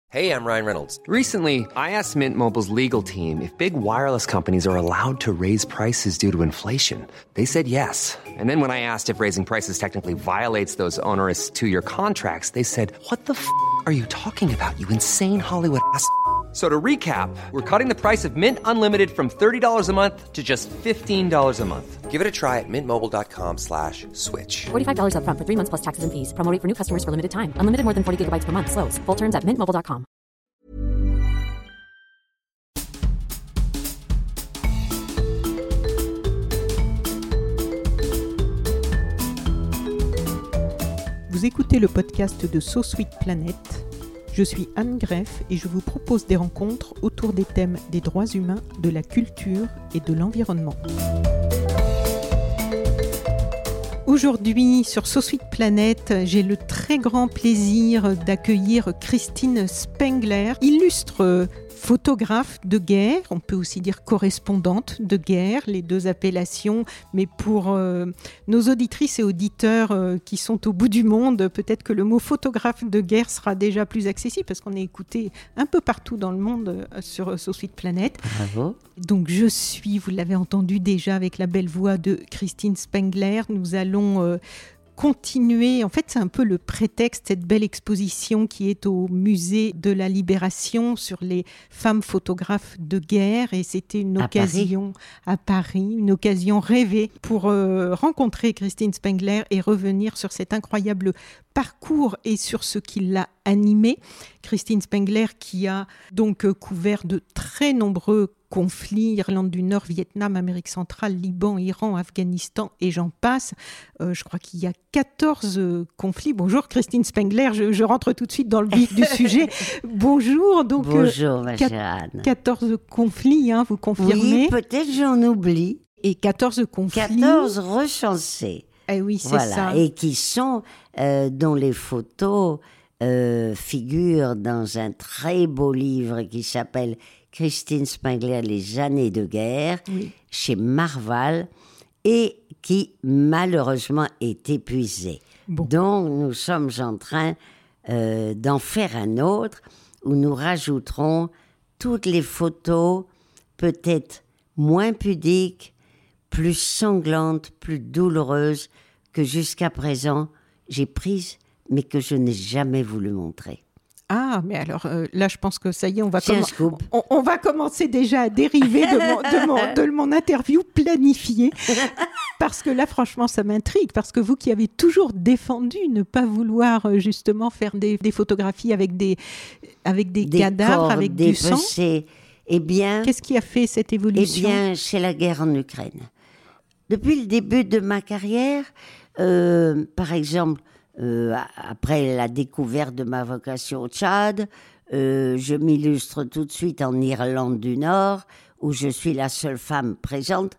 Hey, I'm Ryan Reynolds. Recently, I asked Mint Mobile's legal team if big wireless companies are allowed to raise prices due to inflation. They said yes. And then when I asked if raising prices technically violates those onerous two-year contracts, they said, "What the f*** are you talking about, you insane Hollywood ass?" So to recap, we're cutting the price of Mint Unlimited from $30 a month to just $15 a month. Give it a try at mintmobile.com/switch. $45 up front for 3 months plus taxes and fees. Promo rate for new customers for limited time. Unlimited more than 40 gigabytes per month. Slows full terms at mintmobile.com. Vous écoutez le podcast de So Sweet Planet. Je suis Anne Greff et je vous propose des rencontres autour des thèmes des droits humains, de la culture et de l'environnement. Aujourd'hui, sur So Sweet Planet, j'ai le très grand plaisir d'accueillir Christine Spengler, illustre photographe de guerre, on peut aussi dire correspondante de guerre, les deux appellations, mais pour nos auditrices et auditeurs qui sont au bout du monde, peut-être que le mot photographe de guerre sera déjà plus accessible parce qu'on est écouté un peu partout dans le monde sur So Sweet Planet. Bravo. Donc je suis, vous l'avez entendu déjà avec la belle voix de Christine Spengler, nous allons continuer, en fait c'est un peu le prétexte, cette belle exposition qui est au musée de la Libération sur les femmes photographes de guerre, et c'était une occasion à Paris, une occasion rêvée pour rencontrer Christine Spengler et revenir sur cet incroyable parcours et sur ce qui l'a animée. Christine Spengler qui a donc couvert de très nombreux conflits, Irlande du Nord, Vietnam, Amérique centrale, Liban, Iran, Afghanistan et j'en passe. Je crois qu'il y a 14 conflits. Bonjour Christine Spengler, je rentre tout de suite dans le vif du sujet. Bonjour. Donc, bonjour ma chère Anne. 14 conflits, vous confirmez? Oui, peut-être j'en oublie. Et 14 conflits. 14 recensés. Eh oui, c'est voilà. ça. Et qui sont, dont les photos figurent dans un très beau livre qui s'appelle Christine Spengler, Les années de guerre, oui, chez Marval, et qui malheureusement est épuisé. Bon. Donc nous sommes en train d'en faire un autre où nous rajouterons toutes les photos peut-être moins pudiques, plus sanglantes, plus douloureuses que jusqu'à présent j'ai prises mais que je n'ai jamais voulu montrer. Ah, mais alors là, je pense que ça y est, on va commencer déjà à dériver de mon interview planifiée. Parce que là, franchement, ça m'intrigue. Parce que vous qui avez toujours défendu ne pas vouloir justement faire des photographies avec des cadavres, corps, avec du sang. Eh bien, qu'est-ce qui a fait cette évolution? Eh bien, c'est la guerre en Ukraine. Depuis le début de ma carrière, par exemple, après la découverte de ma vocation au Tchad, je m'illustre tout de suite en Irlande du Nord, où je suis la seule femme présente,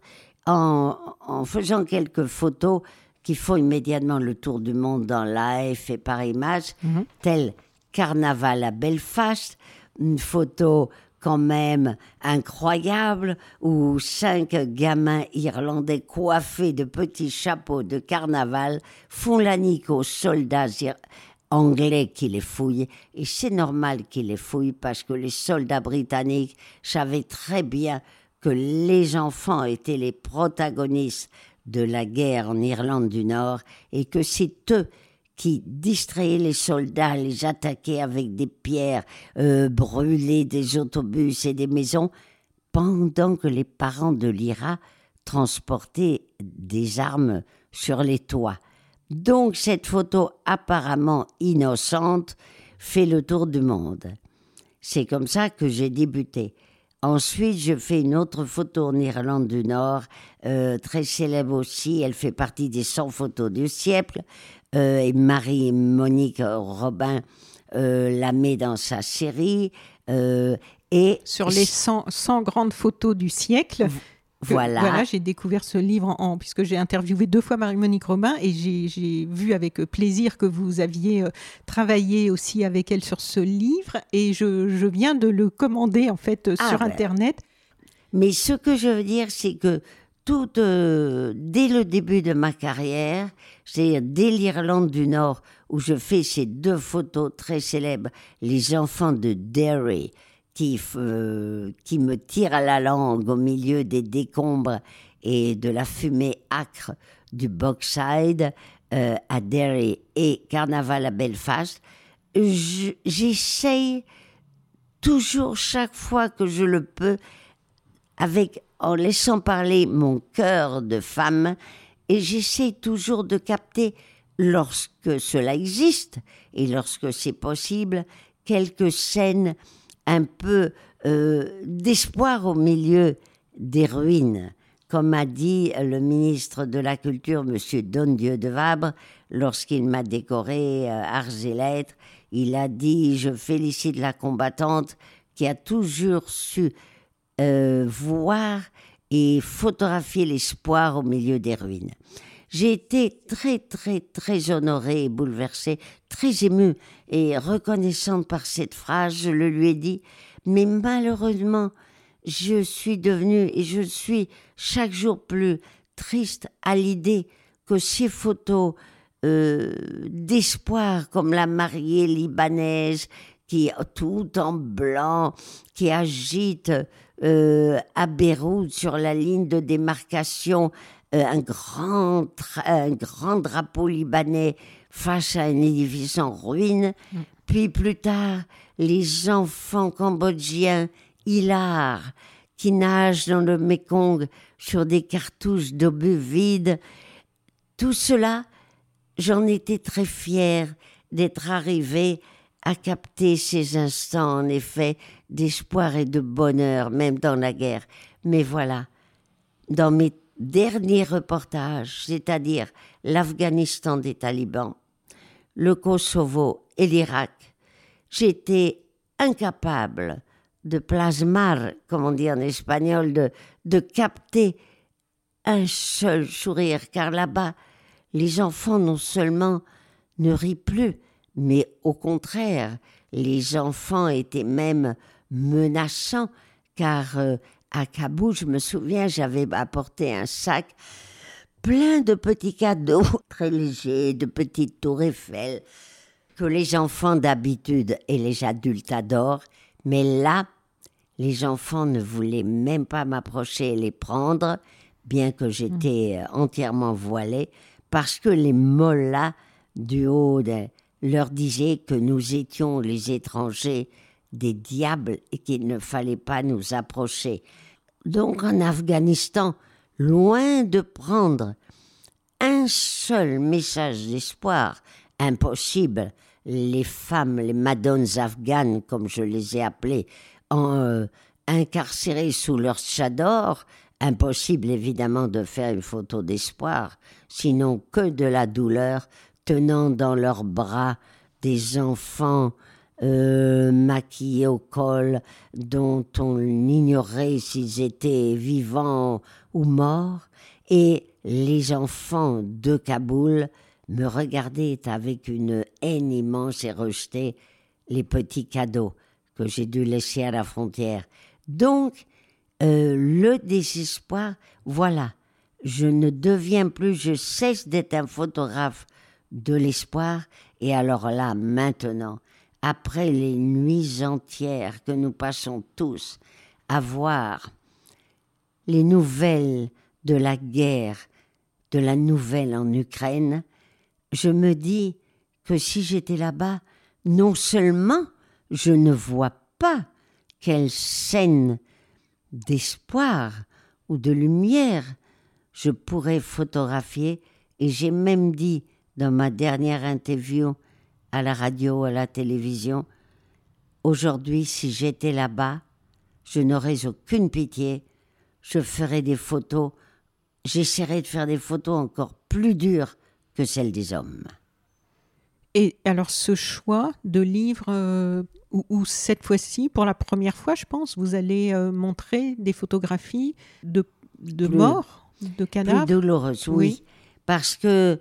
en faisant quelques photos qui font immédiatement le tour du monde dans Life et par Images, tel Carnaval à Belfast, une photo quand même incroyable, où 5 gamins irlandais coiffés de petits chapeaux de carnaval font la nique aux soldats anglais qui les fouillent. Et c'est normal qu'ils les fouillent parce que les soldats britanniques savaient très bien que les enfants étaient les protagonistes de la guerre en Irlande du Nord et que c'est eux qui distrayaient les soldats, les attaquaient avec des pierres, brûlaient des autobus et des maisons, pendant que les parents de l'IRA transportaient des armes sur les toits. Donc cette photo apparemment innocente fait le tour du monde. C'est comme ça que j'ai débuté. Ensuite, je fais une autre photo en Irlande du Nord, très célèbre aussi, elle fait partie des 100 photos du siècle, et Marie-Monique Robin la met dans sa série. Et sur les 100 grandes photos du siècle, voilà, j'ai découvert ce livre puisque j'ai interviewé 2 fois Marie-Monique Robin et j'ai vu avec plaisir que vous aviez travaillé aussi avec elle sur ce livre et je viens de le commander en fait sur Internet. Mais ce que je veux dire, c'est que dès le début de ma carrière, c'est dès l'Irlande du Nord, où je fais ces 2 photos très célèbres, les enfants de Derry, qui me tirent à la langue au milieu des décombres et de la fumée âcre du Bogside à Derry et Carnaval à Belfast. J'essaye toujours, chaque fois que je le peux, en laissant parler mon cœur de femme, et j'essaie toujours de capter, lorsque cela existe et lorsque c'est possible, quelques scènes un peu d'espoir au milieu des ruines. Comme a dit le ministre de la Culture, M. Dondieu de Vabre, lorsqu'il m'a décoré Arts et Lettres, il a dit « Je félicite la combattante qui a toujours su voir et photographier l'espoir au milieu des ruines. » J'ai été très, très, très honorée et bouleversée, très émue et reconnaissante par cette phrase. Je le lui ai dit, mais malheureusement, je suis devenue et je suis chaque jour plus triste à l'idée que ces photos d'espoir, comme la mariée libanaise qui est tout en blanc, qui agite à Beyrouth sur la ligne de démarcation un grand drapeau libanais face à un édifice en ruine. Puis plus tard, les enfants cambodgiens hilars qui nagent dans le Mékong sur des cartouches d'obus vides. Tout cela, j'en étais très fière d'être arrivée à capter ces instants, en effet, d'espoir et de bonheur, même dans la guerre. Mais voilà, dans mes derniers reportages, c'est-à-dire l'Afghanistan des talibans, le Kosovo et l'Irak, j'étais incapable de plasmar, comme on dit en espagnol, de capter un seul sourire, car là-bas, les enfants non seulement ne rient plus, mais au contraire, les enfants étaient même menaçants, car à Kaboul, je me souviens, j'avais apporté un sac plein de petits cadeaux très légers, de petites tours Eiffel, que les enfants d'habitude et les adultes adorent, mais là, les enfants ne voulaient même pas m'approcher et les prendre, bien que j'étais entièrement voilée, parce que les mollahs du haut leur disaient que nous étions les étrangers des diables et qu'il ne fallait pas nous approcher. Donc en Afghanistan, loin de prendre un seul message d'espoir, impossible, les femmes, les madones afghanes, comme je les ai appelées, incarcérées sous leur tchador, impossible évidemment de faire une photo d'espoir, sinon que de la douleur, tenant dans leurs bras des enfants maquillés au col, dont on ignorait s'ils étaient vivants ou morts, et les enfants de Kaboul me regardaient avec une haine immense et rejetaient les petits cadeaux que j'ai dû laisser à la frontière. Donc, le désespoir, voilà, je ne deviens plus, je cesse d'être un photographe de l'espoir, et alors là, maintenant, après les nuits entières que nous passons tous à voir les nouvelles de la guerre, de la nouvelle en Ukraine, je me dis que si j'étais là-bas, non seulement je ne vois pas quelle scène d'espoir ou de lumière je pourrais photographier, et j'ai même dit dans ma dernière interview à la radio, à la télévision, aujourd'hui, si j'étais là-bas, je n'aurais aucune pitié, je ferais des photos, j'essaierais de faire des photos encore plus dures que celles des hommes. Et alors ce choix de livre, où cette fois-ci, pour la première fois, je pense, vous allez montrer des photographies de morts, de cadavres. Plus douloureuses, oui. Parce que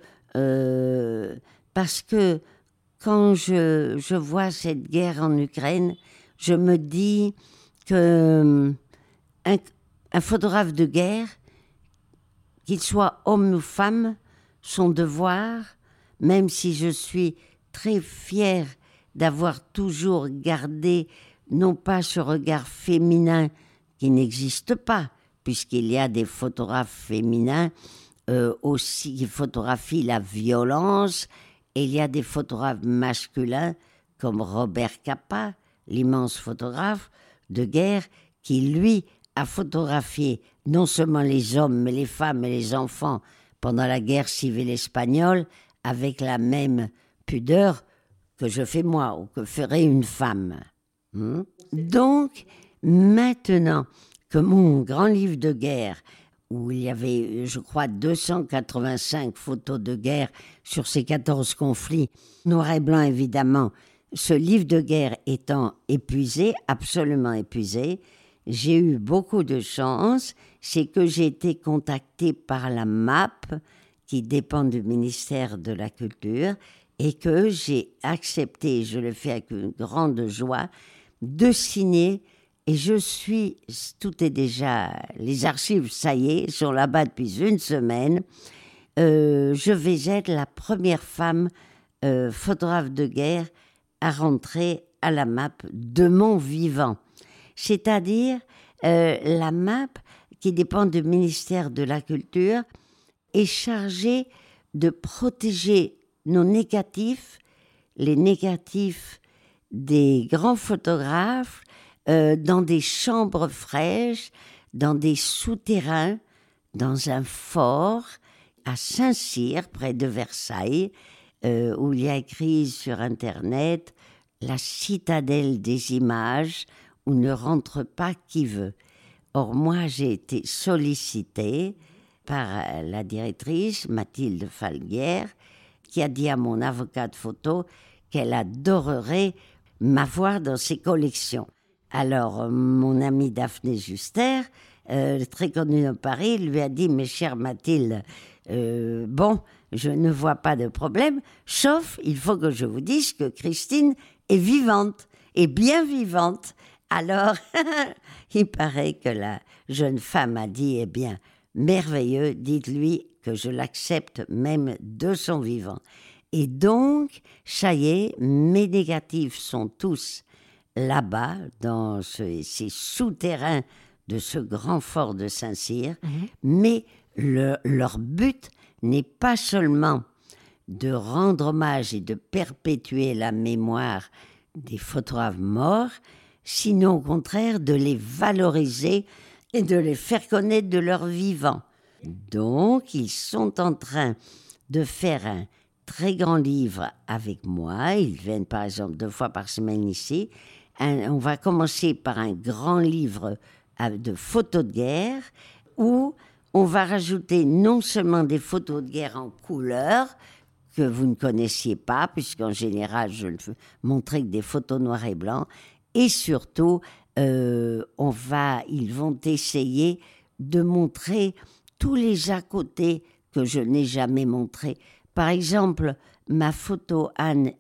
quand je vois cette guerre en Ukraine, je me dis que un photographe de guerre qu'il soit homme ou femme, son devoir, même si je suis très fière d'avoir toujours gardé non pas ce regard féminin qui n'existe pas, puisqu'il y a des photographes féminins aussi qui photographient la violence, et il y a des photographes masculins comme Robert Capa, l'immense photographe de guerre, qui lui a photographié non seulement les hommes, mais les femmes et les enfants pendant la guerre civile espagnole avec la même pudeur que je fais moi ou que ferait une femme. Donc, maintenant que mon grand livre de guerre, où il y avait, je crois, 285 photos de guerre sur ces 14 conflits, noir et blanc évidemment, ce livre de guerre étant épuisé, absolument épuisé, j'ai eu beaucoup de chance, c'est que j'ai été contactée par la MAP, qui dépend du ministère de la Culture, et que j'ai accepté, je le fais avec une grande joie, de signer. Et tout est déjà, les archives, ça y est, sont là-bas depuis une semaine. Je vais être la première femme photographe de guerre à rentrer à la MAP de mon vivant. C'est-à-dire, la MAP, qui dépend du ministère de la Culture, est chargée de protéger nos négatifs, les négatifs des grands photographes, dans des chambres fraîches, dans des souterrains, dans un fort à Saint-Cyr, près de Versailles, où il y a écrit sur Internet « La citadelle des images où ne rentre pas qui veut ». Or, moi, j'ai été sollicitée par la directrice, Mathilde Falguière, qui a dit à mon avocat de photo qu'elle adorerait m'avoir dans ses collections. Alors, mon amie Daphné Juster, très connue dans Paris, lui a dit « Mais chère Mathilde, bon, je ne vois pas de problème, sauf il faut que je vous dise que Christine est vivante, et bien vivante. » Alors, il paraît que la jeune femme a dit « Eh bien, merveilleux, dites-lui que je l'accepte même de son vivant. » Et donc, ça y est, mes négatifs sont tous là-bas, dans ces souterrains de ce grand fort de Saint-Cyr, mais leur but n'est pas seulement de rendre hommage et de perpétuer la mémoire des photographes morts, sinon au contraire de les valoriser et de les faire connaître de leur vivant. Donc, ils sont en train de faire un très grand livre avec moi. Ils viennent par exemple 2 fois par semaine ici. On va commencer par un grand livre de photos de guerre où on va rajouter non seulement des photos de guerre en couleur que vous ne connaissiez pas, puisqu'en général je ne montrais que des photos noir et blanc, et surtout ils vont essayer de montrer tous les à côté que je n'ai jamais montrés. Par exemple, ma photo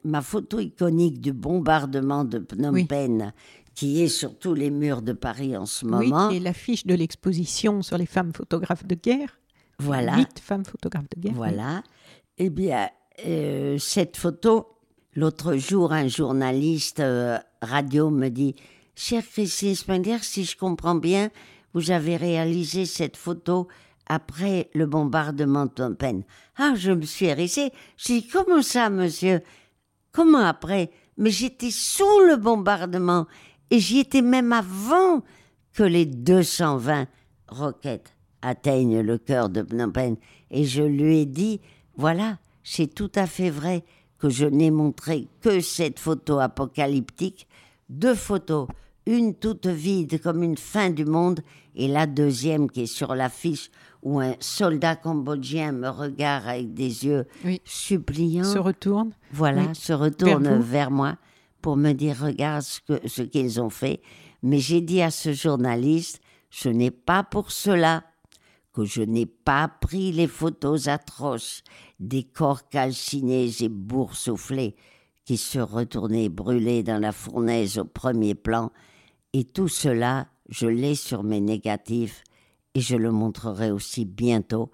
iconique du bombardement de Phnom Penh, qui est sur tous les murs de Paris en ce moment. Oui, qui est l'affiche de l'exposition sur les femmes photographes de guerre. Voilà. 8 femmes photographes de guerre. Voilà. Eh bien, cette photo, l'autre jour, un journaliste radio me dit « Chère Christine Spengler, si je comprends bien, vous avez réalisé cette photo après le bombardement de Phnom Penh. » Ah, je me suis hérissée. J'ai dit « Comment ça, monsieur? Comment après? Mais j'étais sous le bombardement et j'y étais même avant que les 220 roquettes atteignent le cœur de Phnom Penh. » Et je lui ai dit « Voilà, c'est tout à fait vrai que je n'ai montré que cette photo apocalyptique, 2 photos, une toute vide comme une fin du monde et la deuxième qui est sur l'affiche où un soldat cambodgien me regarde avec des yeux suppliants. Se retourne. Voilà, se retourne vers moi pour me dire « Regarde ce qu'ils ont fait. » Mais j'ai dit à ce journaliste « Ce n'est pas pour cela que je n'ai pas pris les photos atroces des corps calcinés et boursouflés qui se retournaient brûlés dans la fournaise au premier plan. Et tout cela, je l'ai sur mes négatifs et je le montrerai aussi bientôt,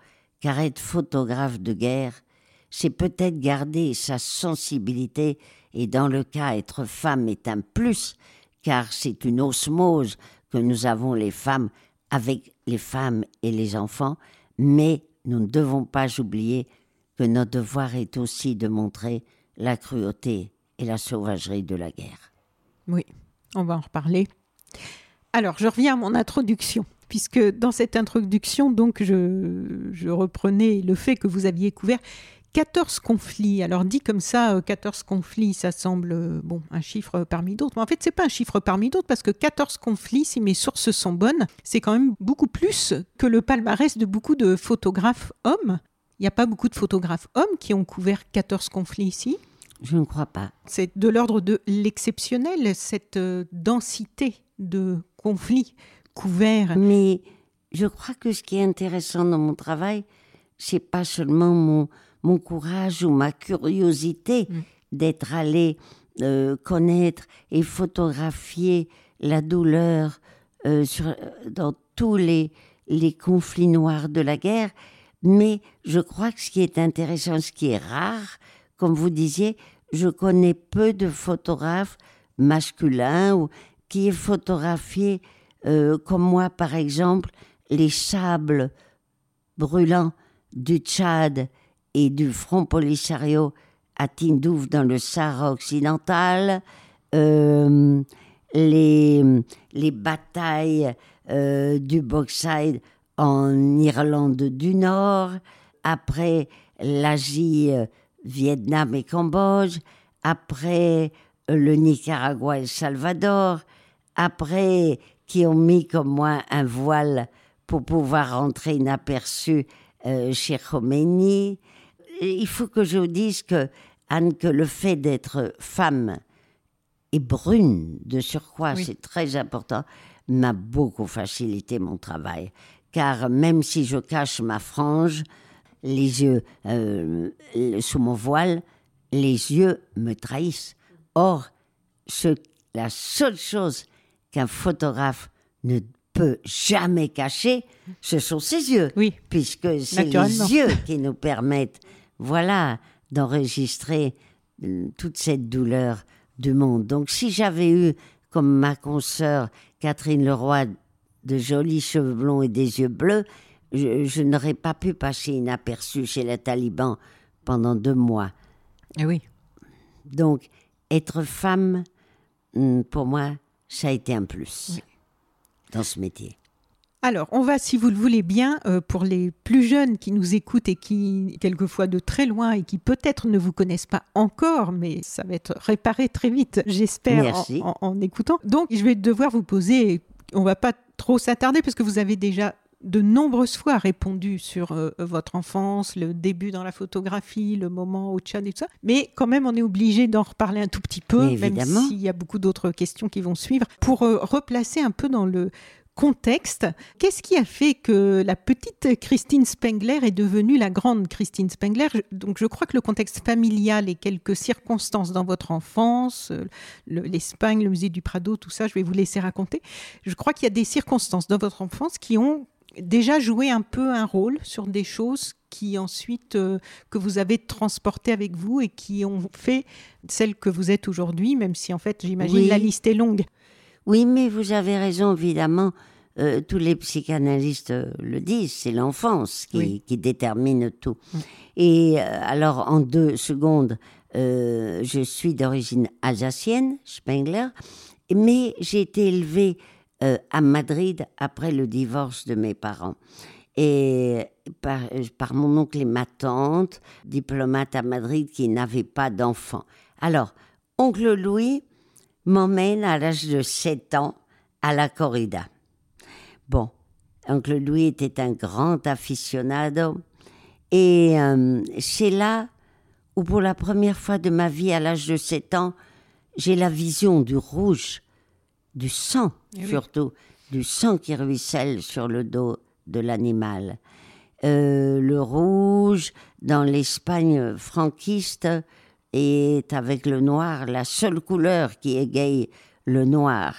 car être photographe de guerre, c'est peut-être garder sa sensibilité, et dans le cas être femme est un plus, car c'est une osmose que nous avons les femmes avec les femmes et les enfants, mais nous ne devons pas oublier que notre devoir est aussi de montrer la cruauté et la sauvagerie de la guerre. Oui, on va en reparler. Alors, je reviens à mon introduction, puisque dans cette introduction, donc, je reprenais le fait que vous aviez couvert 14 conflits. Alors, dit comme ça, 14 conflits, ça semble un chiffre parmi d'autres. Mais en fait, ce n'est pas un chiffre parmi d'autres, parce que 14 conflits, si mes sources sont bonnes, c'est quand même beaucoup plus que le palmarès de beaucoup de photographes hommes. Il n'y a pas beaucoup de photographes hommes qui ont couvert 14 conflits ici. Je ne crois pas. C'est de l'ordre de l'exceptionnel, cette densité de conflits couverts. Mais je crois que ce qui est intéressant dans mon travail, c'est pas seulement mon courage ou ma curiosité d'être allé connaître et photographier la douleur dans tous les conflits noirs de la guerre, mais je crois que ce qui est intéressant, ce qui est rare, comme vous disiez, je connais peu de photographes masculins qui aient photographié, comme moi par exemple, les sables brûlants du Tchad et du Front Polisario à Tindouf dans le Sahara occidental, les batailles du Bauxite en Irlande du Nord, après l'Asie, Vietnam et Cambodge, après le Nicaragua et le Salvador, après qui ont mis comme moi un voile pour pouvoir rentrer inaperçu chez Khomeini. Il faut que je vous dise que, Anne, que le fait d'être femme et brune de surcroît, oui, c'est très important, m'a beaucoup facilité mon travail. Car même si je cache ma frange, les yeux sous mon voile, les yeux me trahissent. Or, la seule chose qu'un photographe ne peut jamais cacher, ce sont ses yeux. Oui, puisque c'est les yeux qui nous permettent, d'enregistrer toute cette douleur du monde. Donc, si j'avais eu, comme ma consoeur Catherine Leroy, de jolis cheveux blonds et des yeux bleus, je n'aurais pas pu passer inaperçu chez les talibans pendant 2 mois. Eh oui. Donc, être femme, pour moi, ça a été un plus dans ce métier. Alors, on va, si vous le voulez bien, pour les plus jeunes qui nous écoutent et qui, quelquefois de très loin, et qui peut-être ne vous connaissent pas encore, mais ça va être réparé très vite, j'espère, en écoutant. Donc, je vais devoir vous poser, on ne va pas trop s'attarder, parce que vous avez déjà de nombreuses fois répondu sur votre enfance, le début dans la photographie, le moment au Tchad et tout ça. Mais quand même, on est obligé d'en reparler un tout petit peu, même s'il y a beaucoup d'autres questions qui vont suivre, pour replacer un peu dans le contexte. Qu'est-ce qui a fait que la petite Christine Spengler est devenue la grande Christine Spengler ? Donc, je crois que le contexte familial et quelques circonstances dans votre enfance, l'Espagne, le musée du Prado, tout ça, je vais vous laisser raconter. Je crois qu'il y a des circonstances dans votre enfance qui ont déjà joué un peu un rôle sur des choses qui ensuite, que vous avez transportées avec vous et qui ont fait celle que vous êtes aujourd'hui, même si en fait, j'imagine, la liste est longue. Oui, mais vous avez raison, évidemment. Tous les psychanalystes le disent, c'est l'enfance qui détermine tout. Et alors, en 2 secondes, je suis d'origine alsacienne, Spengler, mais j'ai été élevée à Madrid après le divorce de mes parents. Et par mon oncle et ma tante, diplomates à Madrid, qui n'avaient pas d'enfants. Alors, oncle Louis m'emmène à l'âge de 7 ans à la corrida. Bon, oncle Louis était un grand aficionado et c'est là où pour la première fois de ma vie à l'âge de 7 ans, j'ai la vision du rouge, du sang surtout, du sang qui ruisselle sur le dos de l'animal. Le rouge, dans l'Espagne franquiste, est avec le noir la seule couleur qui égaye le noir.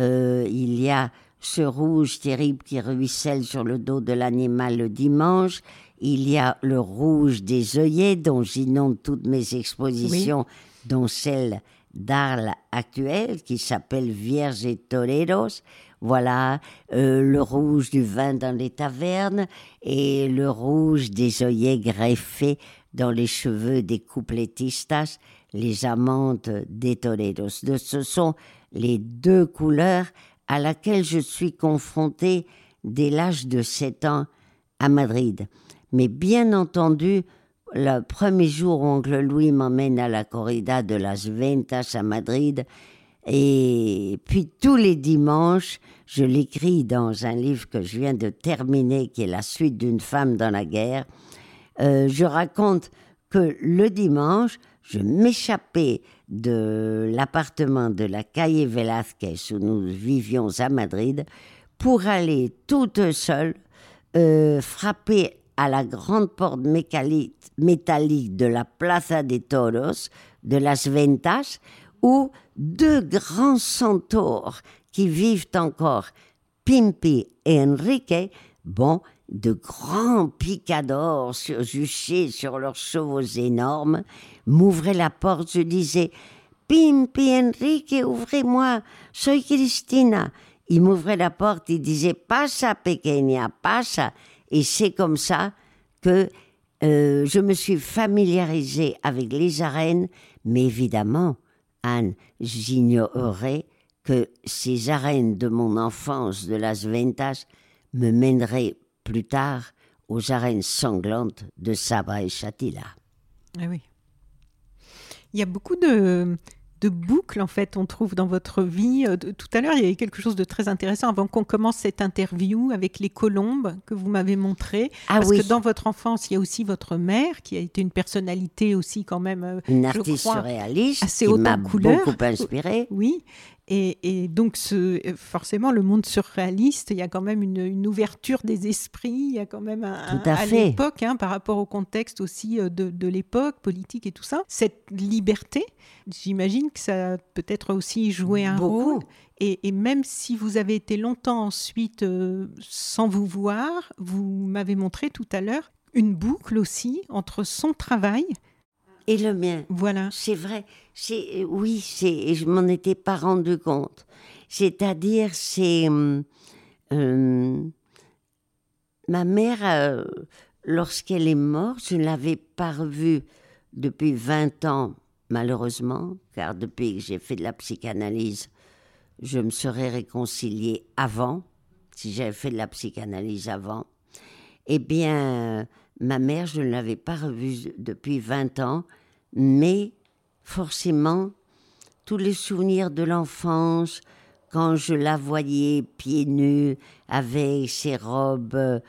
Il y a ce rouge terrible qui ruisselle sur le dos de l'animal le dimanche. il y a le rouge des œillets, dont j'inonde toutes mes expositions, dont celle d'Arles actuelle, qui s'appelle Vierges et Toreros. Voilà, le rouge du vin dans les tavernes et le rouge des œillets greffés dans les cheveux des coupletistas, les amantes des toreros. Ce sont les deux couleurs à laquelle je suis confrontée dès l'âge de 7 ans à Madrid. Mais bien entendu, le premier jour où oncle Louis m'emmène à la corrida de Las Ventas à Madrid, et puis tous les dimanches, je l'écris dans un livre que je viens de terminer, qui est La suite d'une femme dans la guerre, je raconte que le dimanche, je m'échappais de l'appartement de la calle Velázquez où nous vivions à Madrid pour aller toute seule frapper à la grande porte métallique de la Plaza de Toros de Las Ventas, où 2 grands centaures qui vivent encore, Pimpi et Enrique, de grands picadors juchés sur leurs chevaux énormes, m'ouvraient la porte. Je disais « Pimpi, Enrique, ouvrez-moi, soy Cristina ». Ils m'ouvraient la porte, ils disaient « Pasa, pequeña, pasa ». Et c'est comme ça que je me suis familiarisée avec les arènes, mais évidemment, Anne, j'ignorais que ces arènes de mon enfance de Las Ventas me mèneraient plus tard aux arènes sanglantes de Sabra et Shatila. Ah oui. Il y a beaucoup de boucles, en fait, on trouve dans votre vie. Tout à l'heure, il y avait quelque chose de très intéressant avant qu'on commence cette interview avec les colombes que vous m'avez montrées. Parce que dans votre enfance, il y a aussi votre mère qui a été une personnalité aussi quand même, une artiste surréaliste assez qui haute m'a en couleur. Beaucoup inspirée. Oui. Et donc, forcément, le monde surréaliste, il y a quand même une ouverture des esprits, il y a quand même à l'époque, par rapport au contexte aussi de l'époque, politique et tout ça. Cette liberté, j'imagine que ça a peut-être aussi joué un rôle. Et même si vous avez été longtemps ensuite sans vous voir, vous m'avez montré tout à l'heure une boucle aussi entre son travail et le mien. Voilà. C'est vrai. Je m'en étais pas rendu compte. C'est-à-dire, ma mère, lorsqu'elle est morte, je ne l'avais pas revue depuis 20 ans, malheureusement, car depuis que j'ai fait de la psychanalyse, je me serais réconciliée avant, si j'avais fait de la psychanalyse avant. Eh bien, ma mère, je ne l'avais pas revue depuis 20 ans, mais forcément, tous les souvenirs de l'enfance, quand je la voyais pieds nus, avec ses robes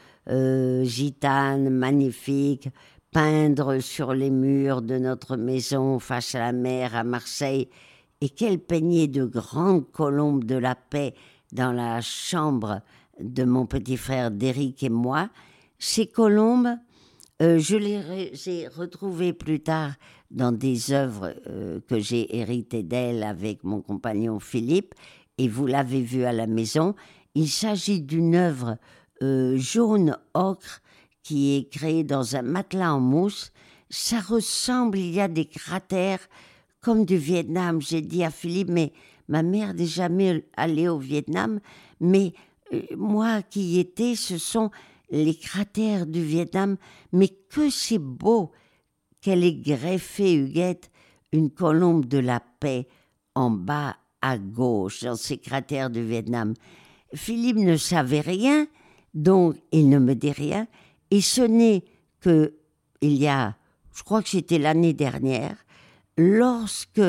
gitanes magnifiques, peindre sur les murs de notre maison face à la mer à Marseille, et qu'elle peignait de grandes colombes de la paix dans la chambre de mon petit frère d'Éric et moi. Ces colombes, je les ai retrouvées plus tard dans des œuvres que j'ai héritées d'elle avec mon compagnon Philippe, et vous l'avez vu à la maison. Il s'agit d'une œuvre jaune ocre qui est créée dans un matelas en mousse. Ça ressemble, il y a des cratères comme du Vietnam. J'ai dit à Philippe, mais ma mère n'est jamais allée au Vietnam, mais moi qui y étais, ce sont les cratères du Vietnam. Mais que c'est beau qu'elle ait greffé, Huguette, une colombe de la paix en bas à gauche, dans ces cratères du Vietnam. Philippe ne savait rien, donc il ne me dit rien. Et ce n'est que, il y a, je crois que c'était l'année dernière, lorsque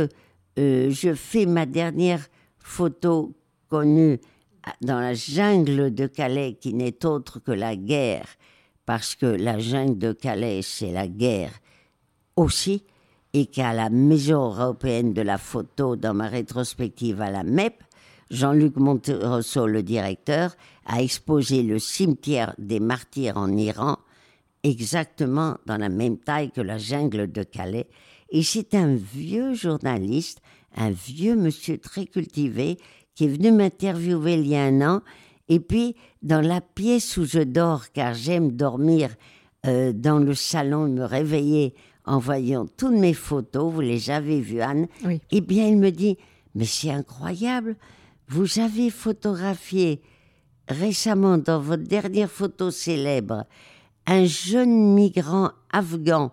je fais ma dernière photo connue dans la jungle de Calais, qui n'est autre que la guerre, parce que la jungle de Calais, c'est la guerre aussi, et qu'à la Maison européenne de la photo, dans ma rétrospective à la MEP, Jean-Luc Monterosso, le directeur, a exposé le cimetière des martyrs en Iran, exactement dans la même taille que la jungle de Calais. Et c'est un vieux journaliste, un vieux monsieur très cultivé, qui est venu m'interviewer il y a 1 an. Et puis, dans la pièce où je dors, car j'aime dormir dans le salon, il me réveillait en voyant toutes mes photos. Vous les avez vues, Anne. Oui. Eh bien, il me dit, mais c'est incroyable, vous avez photographié récemment, dans votre dernière photo célèbre, un jeune migrant afghan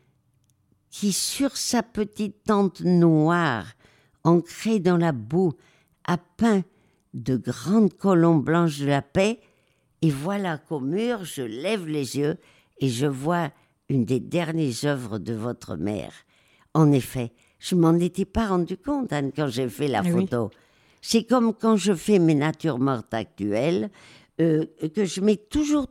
qui, sur sa petite tente noire, ancrée dans la boue, a peint de grandes colombes blanches de la paix. Et voilà qu'au mur, je lève les yeux et je vois une des dernières œuvres de votre mère. En effet, je m'en étais pas rendu compte, Anne, quand j'ai fait la photo. C'est comme quand je fais mes natures mortes actuelles, que je mets toujours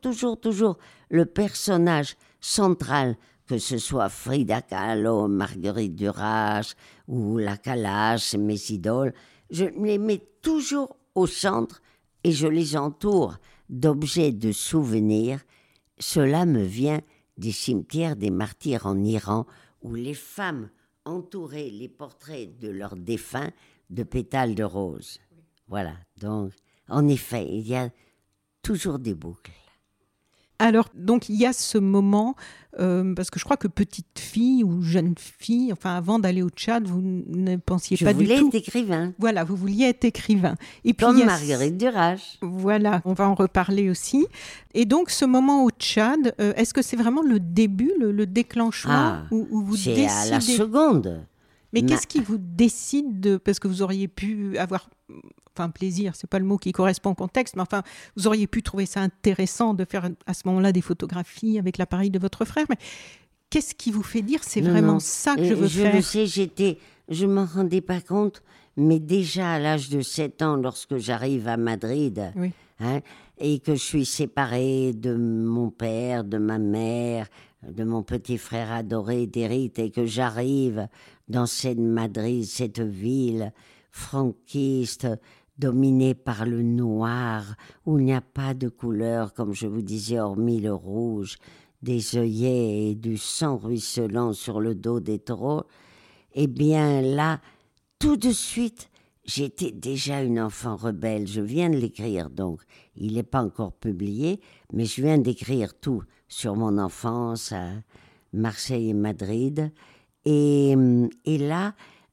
le personnage central, que ce soit Frida Kahlo, Marguerite Duras ou la Kalash, mes idoles. Je les mets toujours au centre et je les entoure d'objets de souvenirs. Cela me vient des cimetières des martyrs en Iran, où les femmes entouraient les portraits de leurs défunts de pétales de rose. Voilà, donc en effet, il y a toujours des boucles. Alors, donc, il y a ce moment, parce que je crois que petite fille ou jeune fille, enfin, avant d'aller au Tchad, vous ne pensiez pas du tout... Je voulais être écrivain. Voilà, vous vouliez être écrivain. Et puis, comme Marguerite Duras. Voilà, on va en reparler aussi. Et donc, ce moment au Tchad, est-ce que c'est vraiment le début, le déclenchement où vous c'est décidez... à la seconde. Mais qu'est-ce qui vous décide de... Parce que vous auriez pu avoir... Enfin, plaisir, c'est pas le mot qui correspond au contexte, mais enfin, vous auriez pu trouver ça intéressant de faire à ce moment-là des photographies avec l'appareil de votre frère. Mais qu'est-ce qui vous fait dire c'est vraiment ça que je veux faire ? Je le sais, je m'en rendais pas compte, mais déjà à l'âge de 7 ans, lorsque j'arrive à Madrid, oui. Et que je suis séparée de mon père, de ma mère, de mon petit frère adoré, d'Éric, et que j'arrive dans cette Madrid, cette ville franquiste, dominée par le noir, où il n'y a pas de couleur, comme je vous disais, hormis le rouge, des œillets et du sang ruisselant sur le dos des taureaux, eh bien là, tout de suite, j'étais déjà une enfant rebelle. Je viens de l'écrire, donc il n'est pas encore publié, mais je viens d'écrire tout sur mon enfance à Marseille et Madrid. Et là,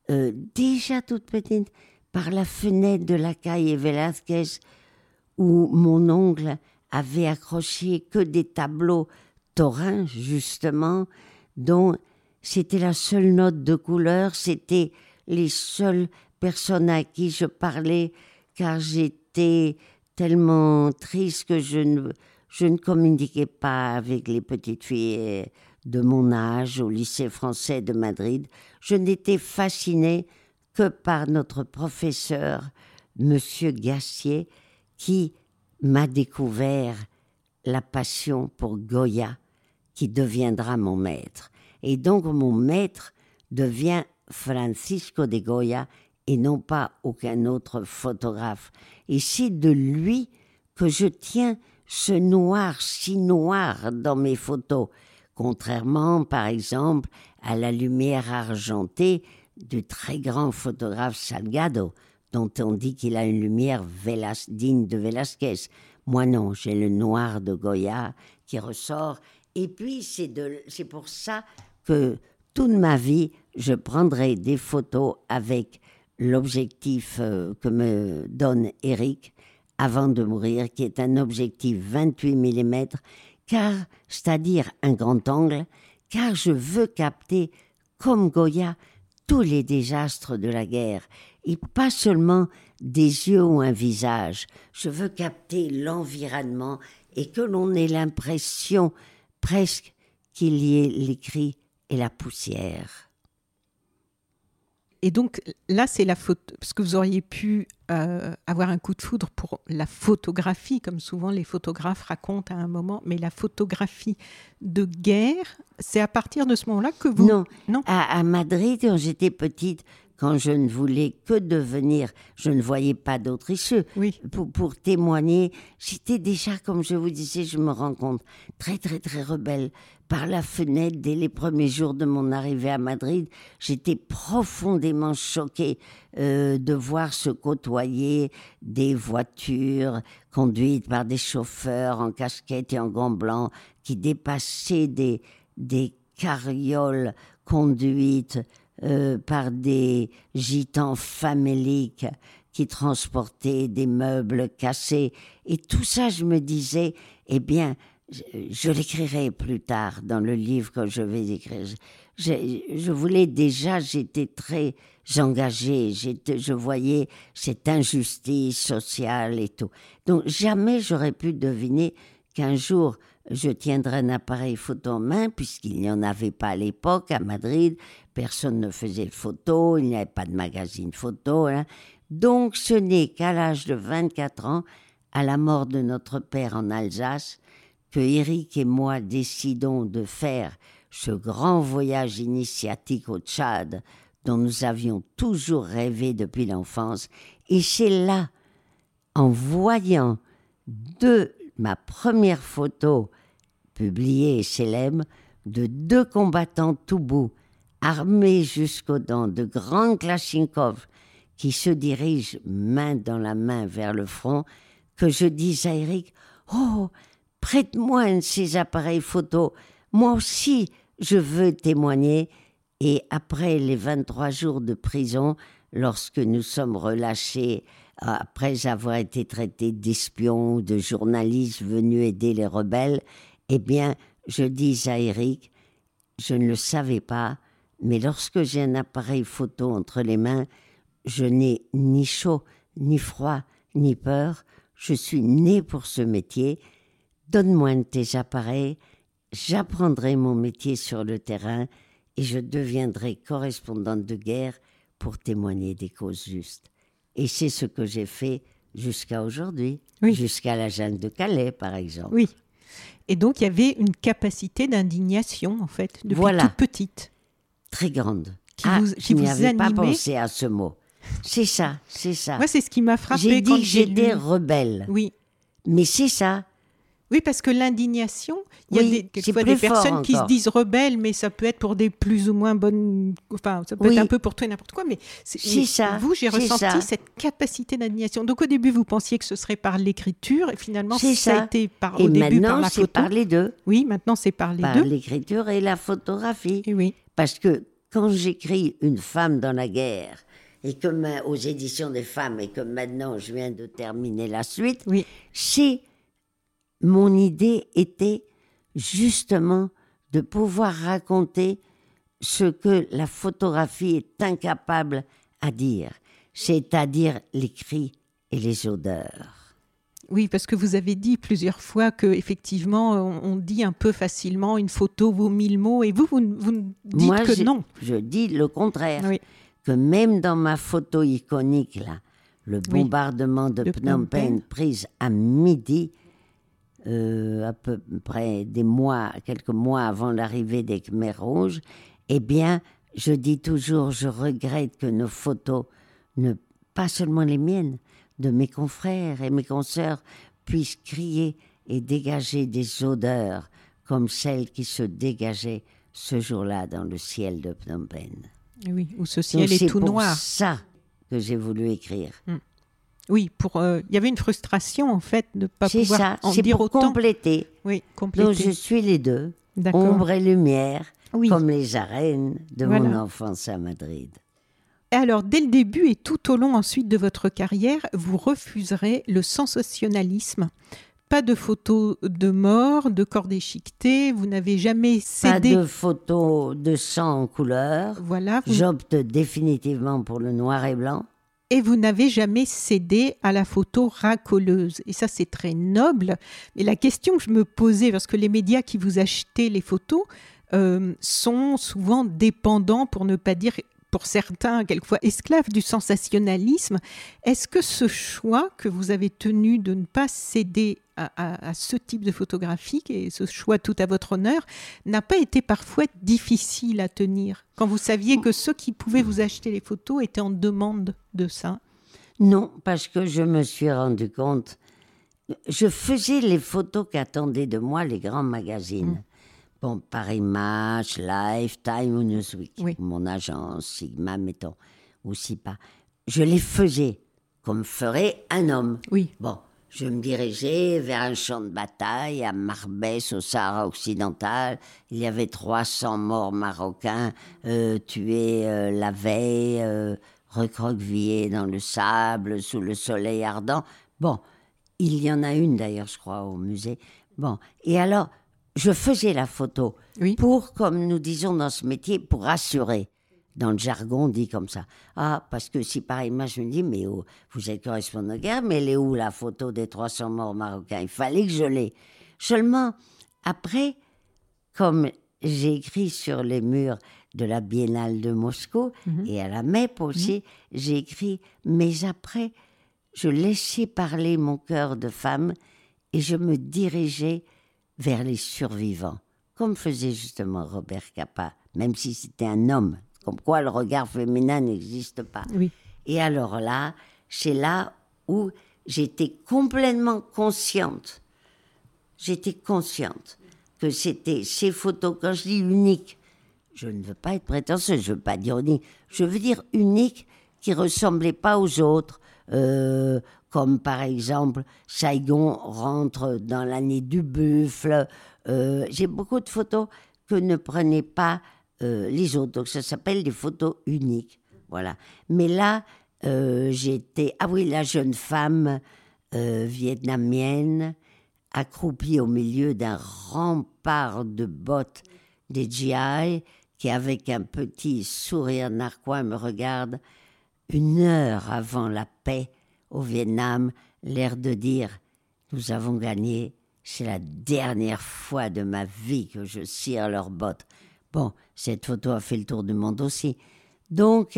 déjà toute petite, par la fenêtre de la calle Velázquez, où mon oncle avait accroché que des tableaux taurins, justement, dont c'était la seule note de couleur, c'était les seules personnes à qui je parlais, car j'étais tellement triste que je ne communiquais pas avec les petites filles de mon âge au lycée français de Madrid. Je n'étais fascinée que par notre professeur, Monsieur Gassier, qui m'a découvert la passion pour Goya, qui deviendra mon maître. Et donc mon maître devient Francisco de Goya et non pas aucun autre photographe. Et c'est de lui que je tiens ce noir si noir dans mes photos, contrairement par exemple à la lumière argentée du très grand photographe Salgado, dont on dit qu'il a une lumière digne de Velázquez. Moi non, j'ai le noir de Goya qui ressort. Et puis c'est pour ça que toute ma vie, je prendrai des photos avec l'objectif que me donne Éric avant de mourir, qui est un objectif 28 mm, c'est-à-dire un grand angle, car je veux capter, comme Goya, tous les désastres de la guerre, et pas seulement des yeux ou un visage. Je veux capter l'environnement et que l'on ait l'impression presque qu'il y ait les cris et la poussière. Et donc là, c'est la photo, parce que vous auriez pu avoir un coup de foudre pour la photographie, comme souvent les photographes racontent à un moment, mais la photographie de guerre, c'est à partir de ce moment-là que vous... Non. À Madrid, quand j'étais petite, quand je ne voulais que devenir, je ne voyais pas d'autre issue. Oui. Pour témoigner, j'étais déjà, comme je vous disais, je me rends compte, très, très, très rebelle. Par la fenêtre, dès les premiers jours de mon arrivée à Madrid, j'étais profondément choquée de voir se côtoyer des voitures conduites par des chauffeurs en casquette et en gants blancs qui dépassaient des carrioles conduites par des gitans faméliques qui transportaient des meubles cassés. Et tout ça, je me disais, eh bien, je l'écrirai plus tard dans le livre que je vais écrire. Je voulais déjà, j'étais très engagée, je voyais cette injustice sociale et tout. Donc jamais j'aurais pu deviner qu'un jour je tiendrais un appareil photo en main, puisqu'il n'y en avait pas à l'époque à Madrid, personne ne faisait de photos, il n'y avait pas de magazine photo. Hein. Donc ce n'est qu'à l'âge de 24 ans, à la mort de notre père en Alsace, que Éric et moi décidons de faire ce grand voyage initiatique au Tchad dont nous avions toujours rêvé depuis l'enfance. Et c'est là, en voyant ma première photo publiée et célèbre, de 2 combattants toubous, armés jusqu'aux dents de grands Kalachnikov, qui se dirigent main dans la main vers le front, que je dis à Éric « Oh, prête-moi un de ces appareils photo, moi aussi je veux témoigner ». Et après les 23 jours de prison, lorsque nous sommes relâchés, après avoir été traités d'espions ou de journalistes venus aider les rebelles, eh bien, je dis à Éric, je ne le savais pas, mais lorsque j'ai un appareil photo entre les mains, je n'ai ni chaud, ni froid, ni peur. Je suis né pour ce métier. Donne-moi un de tes appareils, j'apprendrai mon métier sur le terrain et je deviendrai correspondante de guerre pour témoigner des causes justes. Et c'est ce que j'ai fait jusqu'à aujourd'hui, oui. Jusqu'à la jungle de Calais, par exemple. Oui. Et donc, il y avait une capacité d'indignation, en fait, depuis toute petite. Très grande. Je n'y avais pas pensé à ce mot. C'est ça, c'est ça. Moi, c'est ce qui m'a frappée. J'ai dit que j'étais rebelle. Oui. Mais c'est ça. Oui, parce que l'indignation, il y a quelquefois des personnes qui se disent rebelles, mais ça peut être pour des plus ou moins bonnes... Enfin, ça peut être un peu pour tout et n'importe quoi, mais ça. Vous, j'ai ressenti cette capacité d'indignation. Donc au début, vous pensiez que ce serait par l'écriture, et finalement, ça a été au début par la photo. Et maintenant, c'est par les deux. Oui, maintenant, c'est par les deux. Par l'écriture et la photographie. Et oui. Parce que quand j'écris « Une femme dans la guerre », et que aux éditions des femmes, et que maintenant, je viens de terminer la suite, mon idée était justement de pouvoir raconter ce que la photographie est incapable à dire, c'est-à-dire les cris et les odeurs. Oui, parce que vous avez dit plusieurs fois qu'effectivement, on dit un peu facilement une photo vaut 1000 mots, et vous dites que non. Je dis le contraire, oui. Que même dans ma photo iconique, là, le bombardement de Phnom Penh prise à midi, à peu près quelques mois avant l'arrivée des Khmers rouges, eh bien, je dis toujours, je regrette que nos photos, pas seulement les miennes, de mes confrères et mes consoeurs, puissent crier et dégager des odeurs comme celles qui se dégageaient ce jour-là dans le ciel de Phnom Penh. Oui, où ce ciel est tout noir. C'est pour ça que j'ai voulu écrire. Oui, il y avait une frustration en fait de ne pas pouvoir en dire autant. C'est pour compléter. Oui, compléter. Donc je suis les deux, D'accord. Ombre et lumière, comme les arènes de mon enfance à Madrid. Et alors, dès le début et tout au long ensuite de votre carrière, vous refuserez le sensationnalisme. Pas de photos de mort, de corps déchiquetés, vous n'avez jamais cédé... Pas de photos de sang en couleur. Voilà. J'opte définitivement pour le noir et blanc. Et vous n'avez jamais cédé à la photo racoleuse. Et ça, c'est très noble. Mais la question que je me posais, parce que les médias qui vous achetaient les photos sont souvent dépendants, pour ne pas dire, pour certains, quelquefois esclaves du sensationnalisme. Est-ce que ce choix que vous avez tenu de ne pas céder à ce type de photographie, et ce choix tout à votre honneur, n'a pas été parfois difficile à tenir quand vous saviez que ceux qui pouvaient vous acheter les photos étaient en demande de ça? Non, parce que je me suis rendu compte, je faisais les photos qu'attendaient de moi les grands magazines. Bon, Paris Match, Life, Time ou Newsweek, Oui. mon agence, Sigma, mettons, ou SIPA. Je les faisais comme ferait un homme. Oui. Bon, je me dirigeais vers un champ de bataille à Marbès, au Sahara occidental. Il y avait 300 morts marocains tués la veille, recroquevillés dans le sable, sous le soleil ardent. Bon, il y en a une d'ailleurs, je crois, au musée. Bon, et alors, je faisais la photo Oui. pour, comme nous disons dans ce métier, pour rassurer. Dans le jargon, on dit comme ça. Ah, parce que si par image, je me dis, mais oh, vous êtes correspondant de guerre, mais elle est où la photo des 300 morts marocains? Il fallait que je l'ai. Seulement, après, comme j'ai écrit sur les murs de la Biennale de Moscou, et à la MEP aussi, j'ai écrit, mais après, je laissais parler mon cœur de femme et je me dirigeais vers les survivants, comme faisait justement Robert Capa, même si c'était un homme, comme quoi le regard féminin n'existe pas. Oui. Et alors là, c'est là où j'étais complètement consciente. J'étais consciente que c'était ces photos, quand je dis uniques, je ne veux pas être prétentieuse, je ne veux pas dire unique, je veux dire unique qui ne ressemblait pas aux autres, comme par exemple Saigon rentre dans l'année du buffle. J'ai beaucoup de photos que ne prenaient pas les autres, donc ça s'appelle des photos uniques. Voilà. Mais là, j'étais... Ah oui, la jeune femme vietnamienne accroupie au milieu d'un rempart de bottes des GI qui, avec un petit sourire narquois, me regarde 1 heure avant la paix au Vietnam, l'air de dire « Nous avons gagné, c'est la dernière fois de ma vie que je cire leurs bottes. » Bon, cette photo a fait le tour du monde aussi. Donc,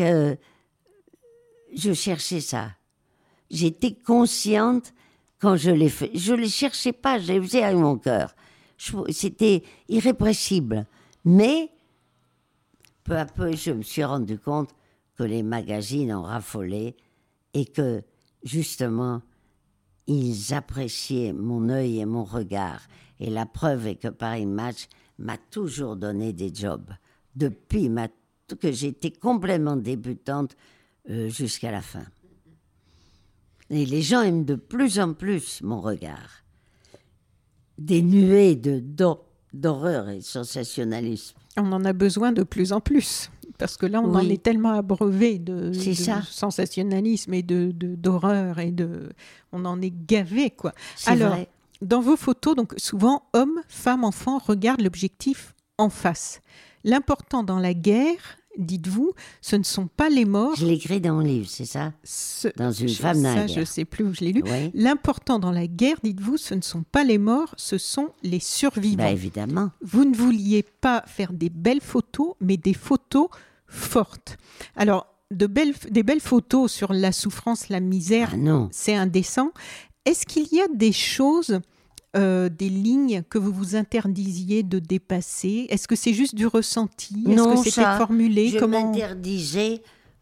je cherchais ça. J'étais consciente quand je l'ai fait. Je ne les cherchais pas, je les faisais avec mon cœur. C'était irrépressible. Mais, peu à peu, je me suis rendu compte que les magazines ont raffolé et que, justement, ils appréciaient mon œil et mon regard. Et la preuve est que Paris Match m'a toujours donné des jobs, depuis que j'étais complètement débutante jusqu'à la fin. Et les gens aiment de plus en plus mon regard. Des nuées d'horreur et de sensationnalisme. On en a besoin de plus en plus, parce que là, on en Oui. est tellement abreuvé de ça. sensationnalisme et d'horreur, et on en est gavé, quoi. C'est Alors, vrai. dans vos photos, donc souvent, hommes, femmes, enfants regardent l'objectif en face. L'important dans la guerre, dites-vous, ce ne sont pas les morts. Je l'écris dans mon livre, c'est ça? Dans Une femme dans la Ça, guerre. je ne sais plus où je l'ai lu. Oui. L'important dans la guerre, dites-vous, ce ne sont pas les morts, ce sont les survivants. Ben, évidemment. Vous ne vouliez pas faire des belles photos, mais des photos fortes. Alors, des belles photos sur la souffrance, la misère, Ah non. c'est indécent. Est-ce qu'il y a des choses, des lignes que vous vous interdisiez de dépasser? Est-ce que c'est juste du ressenti? Est-ce Non, que c'était ça, formulé? je Comment... m'interdisais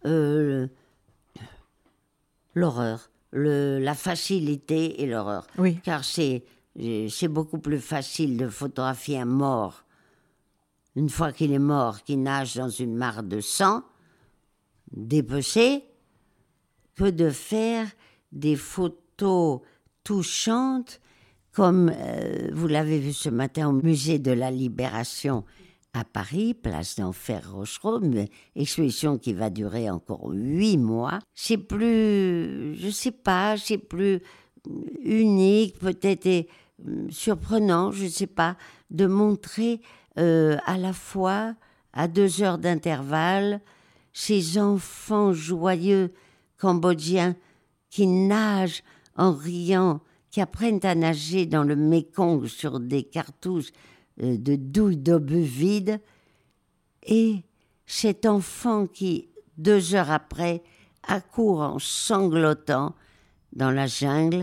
l'horreur, la facilité et l'horreur. Oui. Car c'est beaucoup plus facile de photographier un mort, une fois qu'il est mort, qui nage dans une mare de sang, dépecé, que de faire des photos touchantes, comme vous l'avez vu ce matin au musée de la Libération à Paris, place d'Enfer Rochereau, une exposition qui va durer encore 8 mois. C'est plus, je sais pas, c'est plus unique, peut-être et surprenant, je sais pas, de montrer à la fois, à 2 heures d'intervalle, ces enfants joyeux cambodgiens qui nagent en riant, qui apprennent à nager dans le Mékong sur des cartouches de douilles d'obus vides, et cet enfant qui, 2 heures après, accourt en sanglotant dans la jungle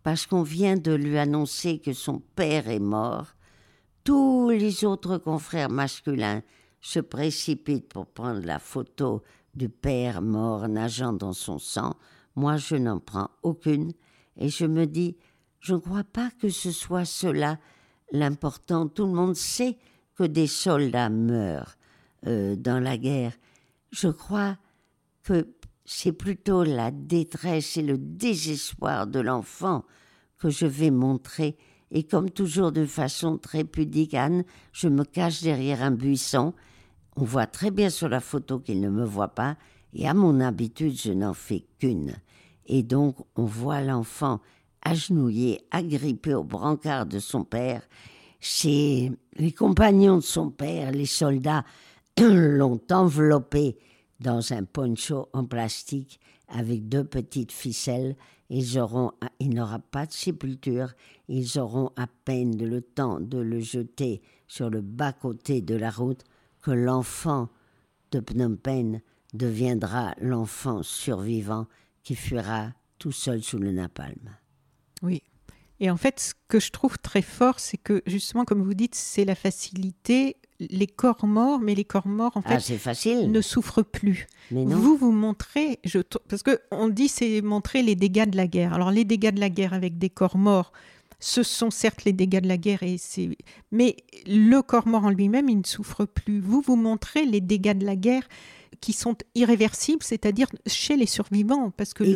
parce qu'on vient de lui annoncer que son père est mort. Tous les autres confrères masculins se précipitent pour prendre la photo du père mort nageant dans son sang. Moi, je n'en prends aucune et je me dis, je ne crois pas que ce soit cela l'important. Tout le monde sait que des soldats meurent dans la guerre. Je crois que c'est plutôt la détresse et le désespoir de l'enfant que je vais montrer. Et comme toujours de façon très pudique, Anne, je me cache derrière un buisson. On voit très bien sur la photo qu'il ne me voit pas. Et à mon habitude, je n'en fais qu'une. Et donc, on voit l'enfant agenouillé, agrippé au brancard de son père. C'est les compagnons de son père, les soldats, l'ont enveloppé dans un poncho en plastique avec 2 petites ficelles. Il n'aura pas de sépulture. Ils auront à peine le temps de le jeter sur le bas-côté de la route que l'enfant de Phnom Penh deviendra l'enfant survivant qui fuira tout seul sous le napalm. Oui. Et en fait, ce que je trouve très fort, c'est que justement, comme vous dites, c'est la facilité. Les corps morts, mais les corps morts, en fait, c'est facile. ne souffrent plus. Mais non. Vous montrez, parce qu'on dit c'est montrer les dégâts de la guerre. Alors, les dégâts de la guerre avec des corps morts, ce sont certes les dégâts de la guerre, mais le corps mort en lui-même, il ne souffre plus. Vous montrez les dégâts de la guerre qui sont irréversibles, c'est-à-dire chez les survivants. Parce que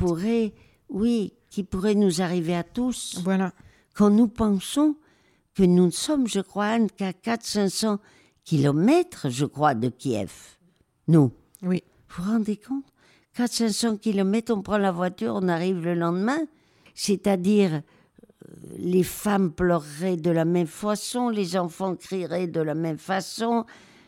qui pourrait nous arriver à tous. Voilà. Quand nous pensons que nous sommes, je crois, Anne, qu'à 400-500 kilomètres, je crois, de Kiev. Nous. Oui. Vous vous rendez compte ? 400-500 kilomètres, on prend la voiture, on arrive le lendemain. C'est-à-dire, les femmes pleureraient de la même façon, les enfants crieraient de la même façon.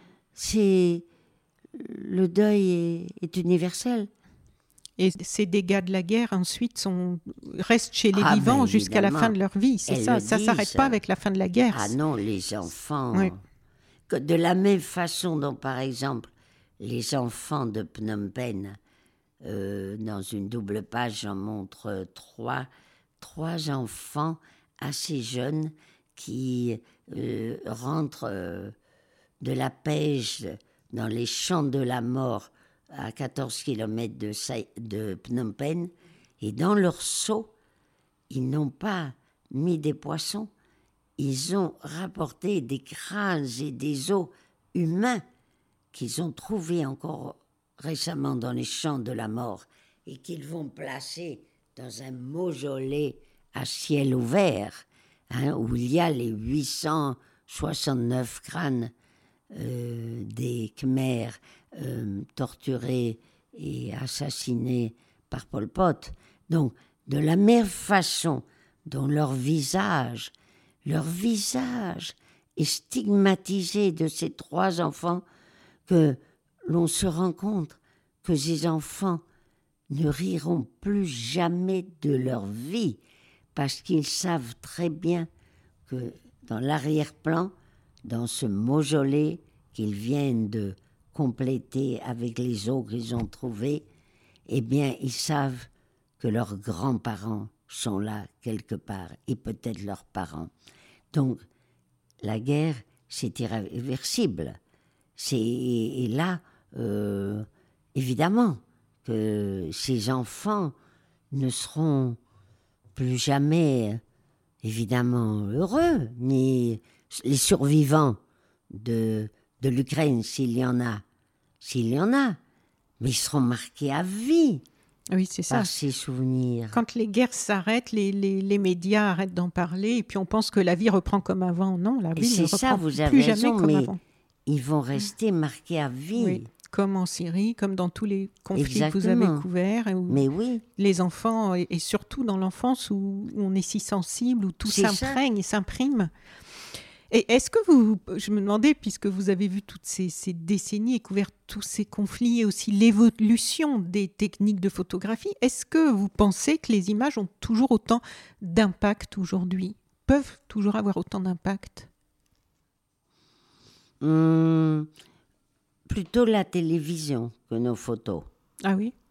Le deuil est universel. Et ces dégâts de la guerre, ensuite, restent chez les vivants jusqu'à la fin de leur vie. C'est ça, ça ne s'arrête pas avec la fin de la guerre. Ah non, les enfants... Oui. De la même façon dont, par exemple, les enfants de Phnom Penh, dans une double page, j'en montre trois enfants assez jeunes qui rentrent de la pêche dans les champs de la mort à 14 km de Phnom Penh, et dans leur seau, ils n'ont pas mis des poissons, ils ont rapporté des crânes et des os humains qu'ils ont trouvés encore récemment dans les champs de la mort et qu'ils vont placer dans un mausolée à ciel ouvert, où il y a les 869 crânes des Khmers torturés et assassinés par Pol Pot. Donc, de la même façon dont leur visage est stigmatisé de ces 3 enfants, que l'on se rend compte que ces enfants ne riront plus jamais de leur vie, parce qu'ils savent très bien que dans l'arrière-plan, dans ce mausolée qu'ils viennent de compléter avec les os qu'ils ont trouvés, eh bien, ils savent que leurs grands-parents sont là quelque part, et peut-être leurs parents. Donc, la guerre, c'est irréversible. Et là, évidemment, que ces enfants ne seront plus jamais, évidemment, heureux, ni les survivants de l'Ukraine, s'il y en a, mais ils seront marqués à vie. Oui, c'est ça. Par ces souvenirs. Quand les guerres s'arrêtent, les médias arrêtent d'en parler et puis on pense que la vie reprend comme avant. Non, la vie ne reprend vous avez plus raison, jamais comme mais avant. Ils vont rester marqués à vie. Oui, comme en Syrie, comme dans tous les conflits Exactement. que vous avez couverts. Mais oui. Les enfants, et surtout dans l'enfance où on est si sensible, où tout s'imprègne et s'imprime. Et est-ce que je me demandais, puisque vous avez vu toutes ces décennies et couvert tous ces conflits et aussi l'évolution des techniques de photographie, est-ce que vous pensez que les images ont toujours autant d'impact aujourd'hui, peuvent toujours avoir autant d'impact ? Plutôt la télévision que nos photos. Ah oui ?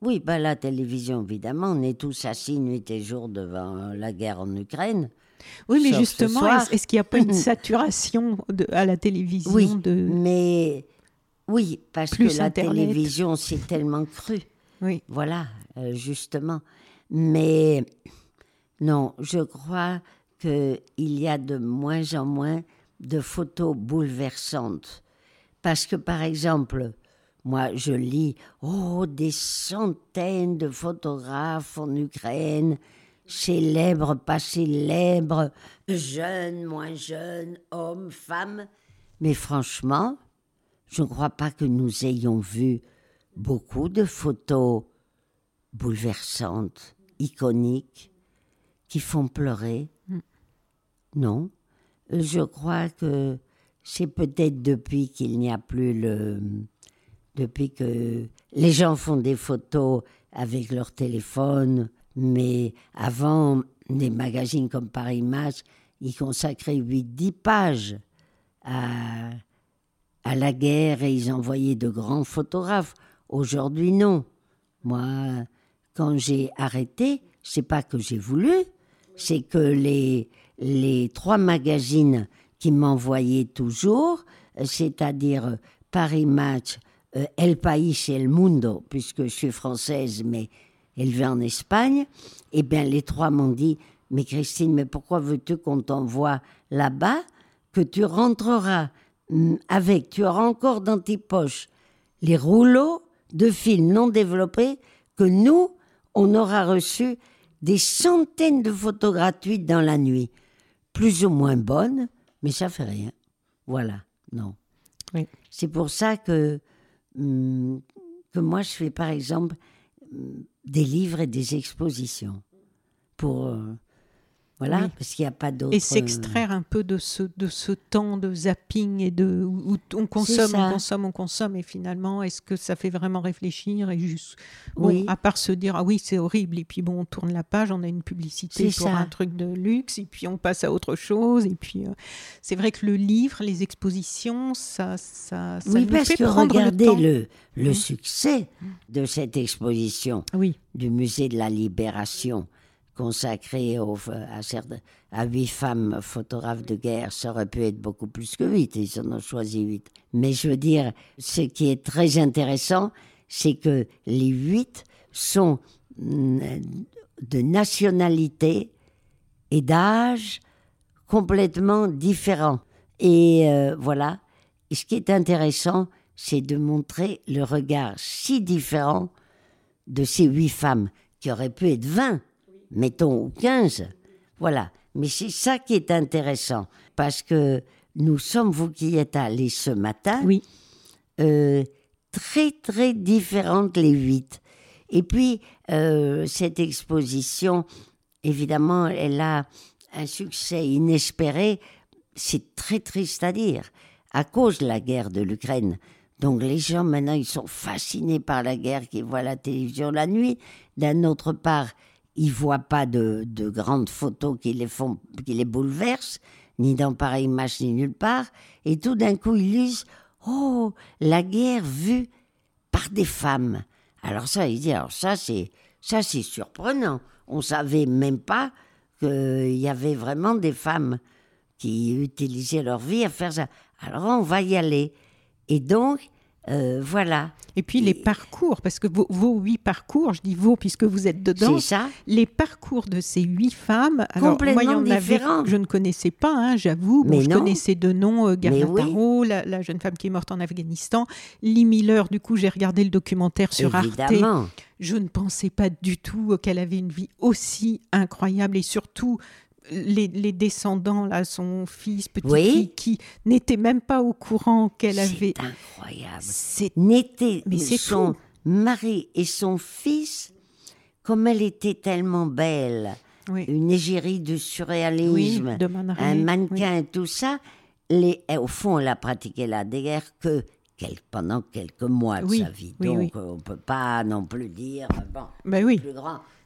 Oui, la télévision, évidemment. On est tous assis nuit et jour devant la guerre en Ukraine. Oui, mais Sauf justement, ce soir. est-ce qu'il n'y a pas une saturation à la télévision Oui, de... mais... Oui, parce Plus que la Internet. télévision, c'est tellement cru. Oui. Voilà, justement. Mais non, je crois qu'il y a de moins en moins de photos bouleversantes. Parce que, par exemple, moi, je lis des centaines de photographes en Ukraine, célèbres, pas célèbres, jeunes, moins jeunes, hommes, femmes. Mais franchement, je ne crois pas que nous ayons vu beaucoup de photos bouleversantes, iconiques, qui font pleurer. Non. Je crois que c'est peut-être depuis qu'il n'y a plus depuis que les gens font des photos avec leur téléphone, mais avant, des magazines comme Paris Match, ils consacraient 8-10 pages à la guerre et ils envoyaient de grands photographes. Aujourd'hui, non. Moi, quand j'ai arrêté, c'est pas que j'ai voulu, c'est que les 3 magazines qui m'envoyaient toujours, c'est-à-dire Paris Match, El País et El Mundo, puisque je suis française mais élevée en Espagne, eh bien les 3 m'ont dit « Mais Christine, mais pourquoi veux-tu qu'on t'envoie là-bas que tu rentreras tu auras encore dans tes poches les rouleaux de films non développés que nous, on aura reçu des centaines de photos gratuites dans la nuit, plus ou moins bonnes, mais ça fait rien. Voilà, non. Oui. C'est pour ça que moi, je fais par exemple des livres et des expositions pour... Voilà, Oui. parce qu'il n'y a pas d'autre... Et s'extraire un peu de ce temps de zapping et où on consomme, et finalement, est-ce que ça fait vraiment réfléchir et juste... Bon, Oui. à part se dire, ah oui, c'est horrible, et puis bon, on tourne la page, on a une publicité C'est pour ça. un truc de luxe, et puis on passe à autre chose, et puis c'est vrai que le livre, les expositions, ça Oui, nous parce fait que prendre regardez le temps. le succès de cette exposition Oui, du Musée de la Libération, consacrée à 8 femmes photographes de guerre. Ça aurait pu être beaucoup plus que 8, ils en ont choisi 8. Mais je veux dire, ce qui est très intéressant, c'est que les 8 sont de nationalité et d'âge complètement différents. Et voilà. Et ce qui est intéressant, c'est de montrer le regard si différent de ces 8 femmes, qui auraient pu être 20, mettons, ou 15. Voilà. Mais c'est ça qui est intéressant, parce que nous sommes, vous qui êtes allés ce matin, oui. très, très différentes les 8. Et puis, cette exposition, évidemment, elle a un succès inespéré. C'est très triste à dire, à cause de la guerre de l'Ukraine. Donc les gens, maintenant, ils sont fascinés par la guerre, qui voient la télévision la nuit. D'un autre part, ils ne voient pas de grandes photos qui les bouleversent, ni dans Paris Match, ni nulle part. Et tout d'un coup, ils lisent « Oh, la guerre vue par des femmes ». Alors ça, ils disent « Alors ça, c'est surprenant. On ne savait même pas qu'il y avait vraiment des femmes qui utilisaient leur vie à faire ça. Alors on va y aller ». Et donc, voilà. Et puis les parcours, parce que vos 8 parcours, je dis vos puisque vous êtes dedans, C'est ça. les parcours de ces 8 femmes, alors moi il y en avait différents. que je ne connaissais pas, hein, j'avoue, Mais je non. connaissais de nom Gerda oui. Taro, la jeune femme qui est morte en Afghanistan, Lee Miller, du coup j'ai regardé le documentaire sur Évidemment. Arte, je ne pensais pas du tout qu'elle avait une vie aussi incroyable et surtout... Les descendants, là, son fils, petit, Oui. qui n'était même pas au courant qu'elle avait... C'est incroyable. C'est Mais c'est son fou. mari et son fils, comme elle était tellement belle, Oui. une égérie du surréalisme, Oui, de Man Ray, un mannequin et tout ça, au fond, elle a pratiqué la guerre que pendant quelques mois de Oui, sa vie. oui, Donc, oui. on ne peut pas non plus dire, bon, Ben oui. plus grand.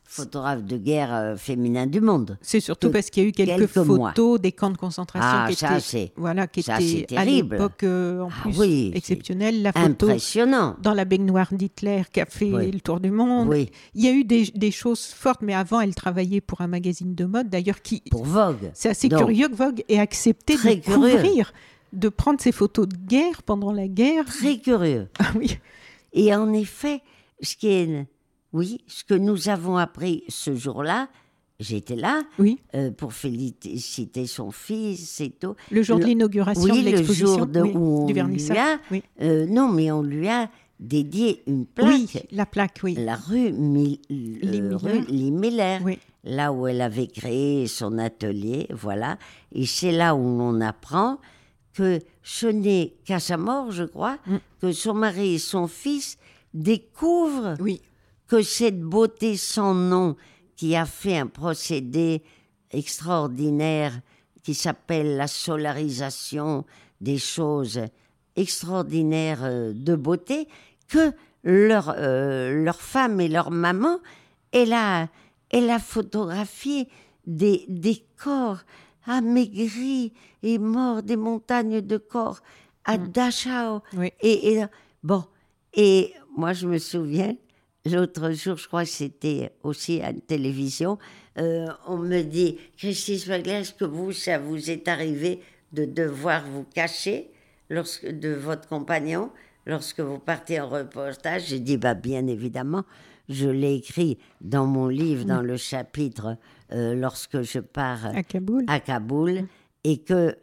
photographe de guerre féminin du monde. C'est surtout parce qu'il y a eu quelques photos des camps de concentration qui étaient à l'époque en plus exceptionnelles. La photo impressionnant. Dans la baignoire d'Hitler qui a fait le tour du monde. Oui. Il y a eu des choses fortes, mais avant, elle travaillait pour un magazine de mode, d'ailleurs, pour Vogue. C'est assez curieux que Vogue ait accepté de couvrir, de prendre ces photos de guerre pendant la guerre. Très curieux. Ah oui. Et en effet, ce que nous avons appris ce jour-là, j'étais là pour féliciter son fils et tout. Le jour de l'inauguration de l'exposition, le jour du vernissage. Non, mais on lui a dédié une plaque. Oui, la plaque, oui. La rue Lee-Miller, là où elle avait créé son atelier, voilà. Et c'est là où on apprend que ce n'est qu'à sa mort, je crois, que son mari et son fils découvrent que cette beauté sans nom qui a fait un procédé extraordinaire qui s'appelle la solarisation des choses extraordinaires de beauté, que leur femme et leur maman, elle a photographié des corps amaigris et morts, des montagnes de corps à Dachau. Et moi je me souviens, l'autre jour, je crois que c'était aussi à la télévision, on me dit, Christine Spengler, est-ce que ça vous est arrivé de devoir vous cacher de votre compagnon lorsque vous partez en reportage? J'ai dit, bien évidemment, je l'ai écrit dans mon livre, dans le chapitre lorsque je pars à Kaboul et que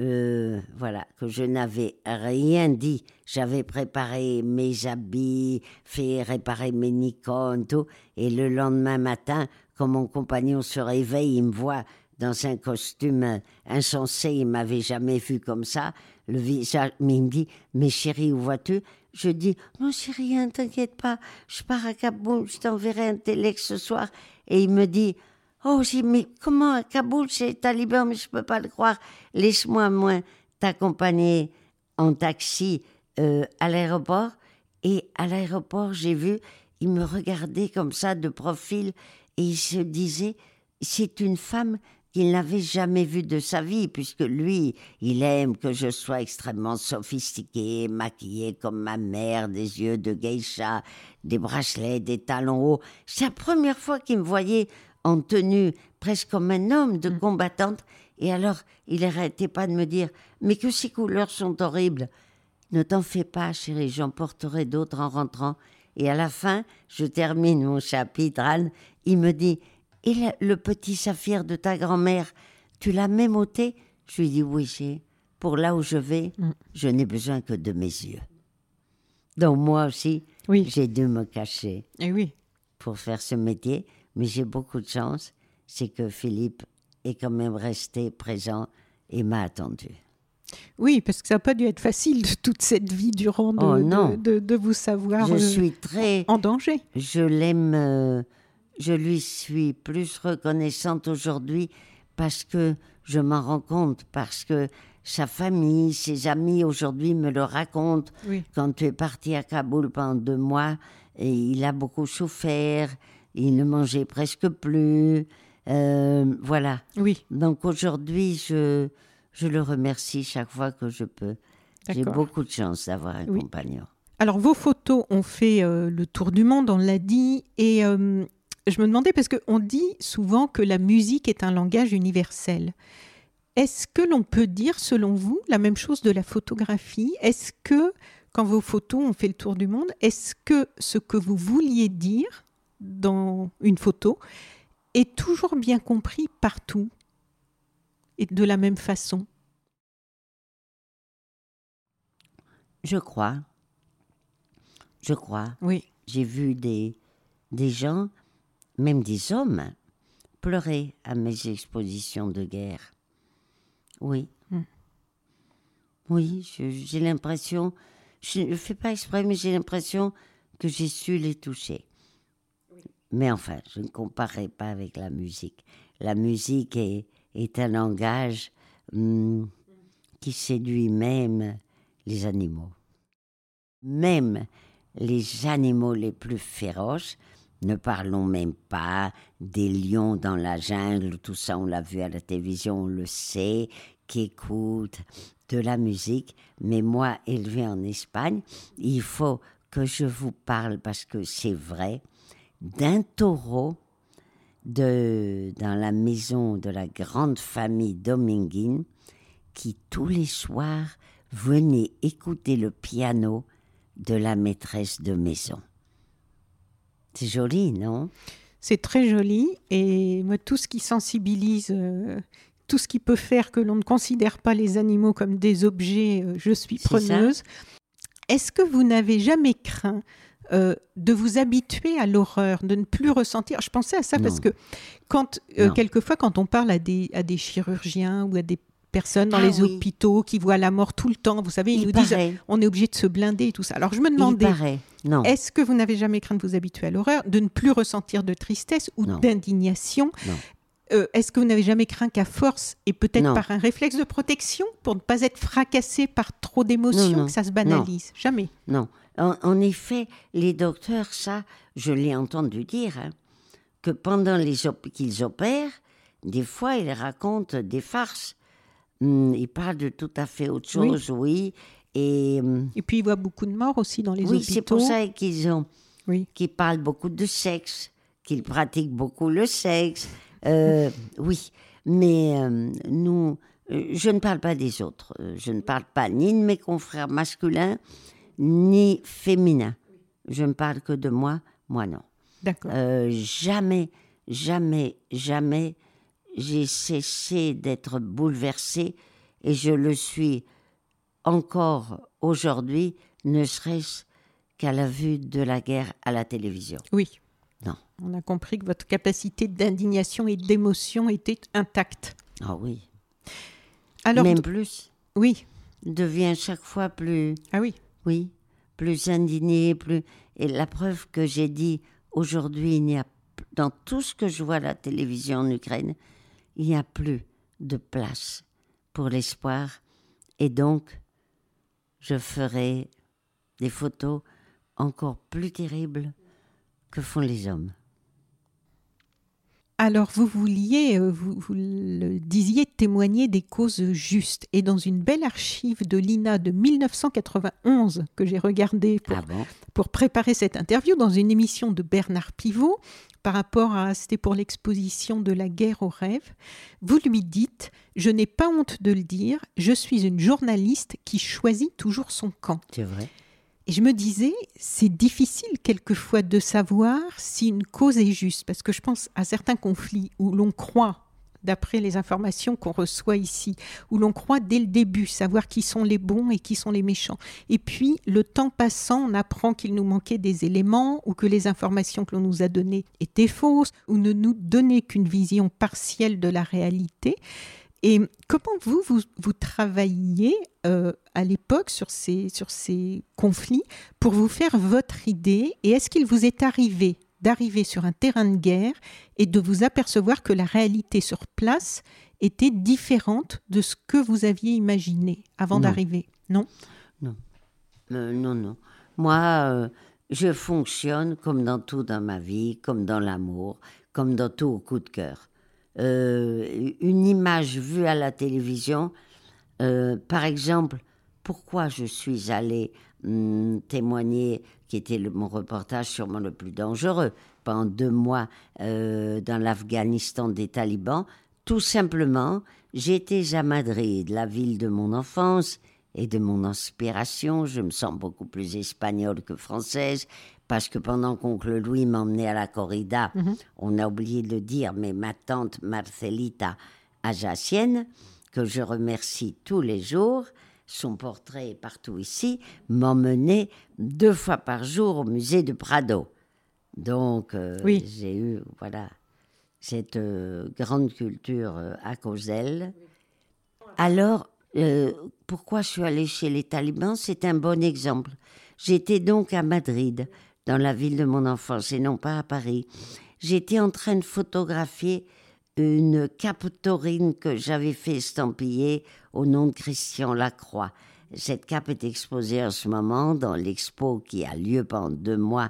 que je n'avais rien dit. J'avais préparé mes habits, fait réparer mes Nikon, tout. Et le lendemain matin, quand mon compagnon se réveille, il me voit dans un costume insensé. Il ne m'avait jamais vu comme ça. Le visage, mais il me dit, mais chérie, où vas-tu? Je dis, non, c'est rien, t'inquiète pas. Je pars à Kaboul, je t'enverrai un téléx ce soir. Et il me dit, oh, mais comment à Kaboul, c'est taliban, mais je ne peux pas le croire. Laisse-moi, t'accompagner en taxi à l'aéroport. Et à l'aéroport, j'ai vu, il me regardait comme ça de profil et il se disait, c'est une femme qu'il n'avait jamais vue de sa vie, puisque lui, il aime que je sois extrêmement sophistiquée, maquillée comme ma mère, des yeux de geisha, des bracelets, des talons hauts. C'est la première fois qu'il me voyait en tenue presque comme un homme de combattante. Et alors, il n'arrêtait pas de me dire « Mais que ces couleurs sont horribles !» Ne t'en fais pas, chérie, j'en porterai d'autres en rentrant. Et à la fin, je termine mon chapitre, Anne, il me dit « Et le petit saphir de ta grand-mère, tu l'as même ôté ?» Je lui dis « Oui, pour là où je vais, je n'ai besoin que de mes yeux. » Donc moi aussi, j'ai dû me cacher pour faire ce métier. Mais j'ai beaucoup de chance, c'est que Philippe est quand même resté présent et m'a attendu. Oui, parce que ça n'a pas dû être facile de toute cette vie durant de vous savoir en danger. Je l'aime, je lui suis plus reconnaissante aujourd'hui parce que je m'en rends compte, parce que sa famille, ses amis aujourd'hui me le racontent. Quand tu es parti à Kaboul pendant 2 mois, et il a beaucoup souffert. Il ne mangeait presque plus. Voilà. Donc aujourd'hui, je le remercie chaque fois que je peux. J'ai beaucoup de chance d'avoir un compagnon. Alors, vos photos ont fait le tour du monde, on l'a dit. Et je me demandais, parce qu'on dit souvent que la musique est un langage universel. Est-ce que l'on peut dire, selon vous, la même chose de la photographie? Est-ce que, quand vos photos ont fait le tour du monde, est-ce que ce que vous vouliez dire dans une photo est toujours bien compris partout et de la même façon? Je crois. Oui. J'ai vu des gens, même des hommes, pleurer à mes expositions de guerre. Oui. Oui, j'ai l'impression, je ne fais pas exprès, mais j'ai l'impression que j'ai su les toucher. Mais enfin, je ne comparerai pas avec la musique. La musique est un langage qui séduit même les animaux. Même les animaux les plus féroces, Ne parlons même pas des lions dans la jungle, tout ça on l'a vu à la télévision, on le sait, qui écoutent de la musique. Mais moi, élevée en Espagne, il faut que je vous parle, parce que c'est vrai, d'un taureau dans la maison de la grande famille dominguine qui, tous les soirs, venait écouter le piano de la maîtresse de maison. C'est joli, non ? C'est très joli et moi, tout ce qui sensibilise, tout ce qui peut faire que l'on ne considère pas les animaux comme des objets, je suis preneuse. Est-ce que vous n'avez jamais craint de vous habituer à l'horreur, de ne plus ressentir... Je pensais à ça parce que quelquefois, quand on parle à des chirurgiens ou à des personnes dans les hôpitaux qui voient la mort tout le temps, vous savez, ils nous disent on est obligé de se blinder et tout ça. Alors je me demandais, est-ce que vous n'avez jamais craint de vous habituer à l'horreur, de ne plus ressentir de tristesse ou d'indignation ? Est-ce que vous n'avez jamais craint qu'à force, et peut-être par un réflexe de protection, pour ne pas être fracassé par trop d'émotions, que ça se banalise ? Jamais. Non. En effet, les docteurs, ça, je l'ai entendu dire, que pendant qu'ils opèrent, des fois, ils racontent des farces. Ils parlent de tout à fait autre chose, oui. Et puis, ils voient beaucoup de morts aussi dans les hôpitaux. Oui, c'est pour ça qu'ils parlent beaucoup de sexe, qu'ils pratiquent beaucoup le sexe. Oui, mais nous, je ne parle pas des autres. Je ne parle pas ni de mes confrères masculins, ni féminins. Je ne parle que de moi non. D'accord. Jamais, j'ai cessé d'être bouleversée, et je le suis encore aujourd'hui, ne serait-ce qu'à la vue de la guerre à la télévision. Oui. Non. On a compris que votre capacité d'indignation et d'émotion était intacte. Ah oui. Alors, même plus. Oui. Devient chaque fois plus... Ah oui. Oui, plus indigné, plus... Et la preuve que j'ai dit, aujourd'hui, il n'y a... Dans tout ce que je vois à la télévision en Ukraine, il n'y a plus de place pour l'espoir. Et donc, je ferai des photos encore plus terribles que font les hommes. Alors, vous vouliez, vous le disiez, témoigner des causes justes. Et dans une belle archive de l'INA de 1991 que j'ai regardée pour préparer cette interview, dans une émission de Bernard Pivot, c'était pour l'exposition de la guerre aux rêves, vous lui dites « Je n'ai pas honte de le dire, je suis une journaliste qui choisit toujours son camp. » C'est vrai. Et je me disais, c'est difficile quelquefois de savoir si une cause est juste, parce que je pense à certains conflits où l'on croit, d'après les informations qu'on reçoit ici, où l'on croit dès le début savoir qui sont les bons et qui sont les méchants. Et puis, le temps passant, on apprend qu'il nous manquait des éléments, ou que les informations que l'on nous a données étaient fausses, ou ne nous donnaient qu'une vision partielle de la réalité. Et comment vous travailliez à l'époque sur ces conflits pour vous faire votre idée, et est-ce qu'il vous est arrivé d'arriver sur un terrain de guerre et de vous apercevoir que la réalité sur place était différente de ce que vous aviez imaginé avant d'arriver ? Non ? Non. Moi, je fonctionne comme dans tout dans ma vie, comme dans l'amour, comme dans tout au coup de cœur. Une image vue à la télévision, par exemple, pourquoi je suis allée témoigner, qui était mon reportage sûrement le plus dangereux, pendant 2 mois dans l'Afghanistan des talibans. Tout simplement, j'étais à Madrid, la ville de mon enfance et de mon inspiration. Je me sens beaucoup plus espagnole que française, parce que pendant qu'oncle Louis m'emmenait à la corrida, on a oublié de le dire, mais ma tante Marcelita Ajacienne, que je remercie tous les jours, son portrait est partout ici, m'emmenait 2 fois par jour au musée de Prado. Donc, j'ai eu cette grande culture à cause d'elle. Alors, pourquoi je suis allée chez les talibans ? C'est un bon exemple. J'étais donc à Madrid, dans la ville de mon enfance, et non pas à Paris. J'étais en train de photographier une cape taurine que j'avais fait estampiller au nom de Christian Lacroix. Cette cape est exposée en ce moment dans l'expo qui a lieu pendant 2 mois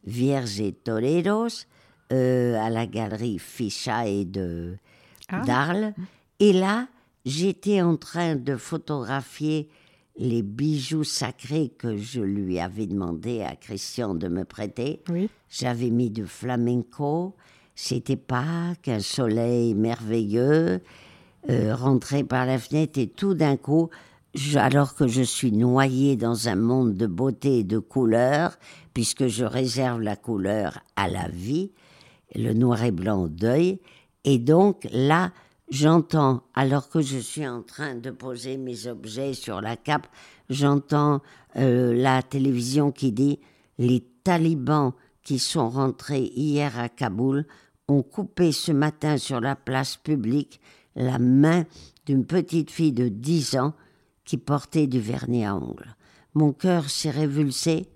Vierges et Toreros à la galerie Fichaille d'Arles. Et là, j'étais en train de photographier les bijoux sacrés que je lui avais demandé à Christian de me prêter. Oui. J'avais mis du flamenco. C'était Pâques, un soleil merveilleux, rentré par la fenêtre et tout d'un coup, alors que je suis noyée dans un monde de beauté et de couleurs, puisque je réserve la couleur à la vie, le noir et blanc au deuil, et donc là, j'entends, alors que je suis en train de poser mes objets sur la cape, j'entends la télévision qui dit « Les talibans qui sont rentrés hier à Kaboul ont coupé ce matin sur la place publique la main d'une petite fille de 10 ans qui portait du vernis à ongles. Mon cœur s'est révulsé.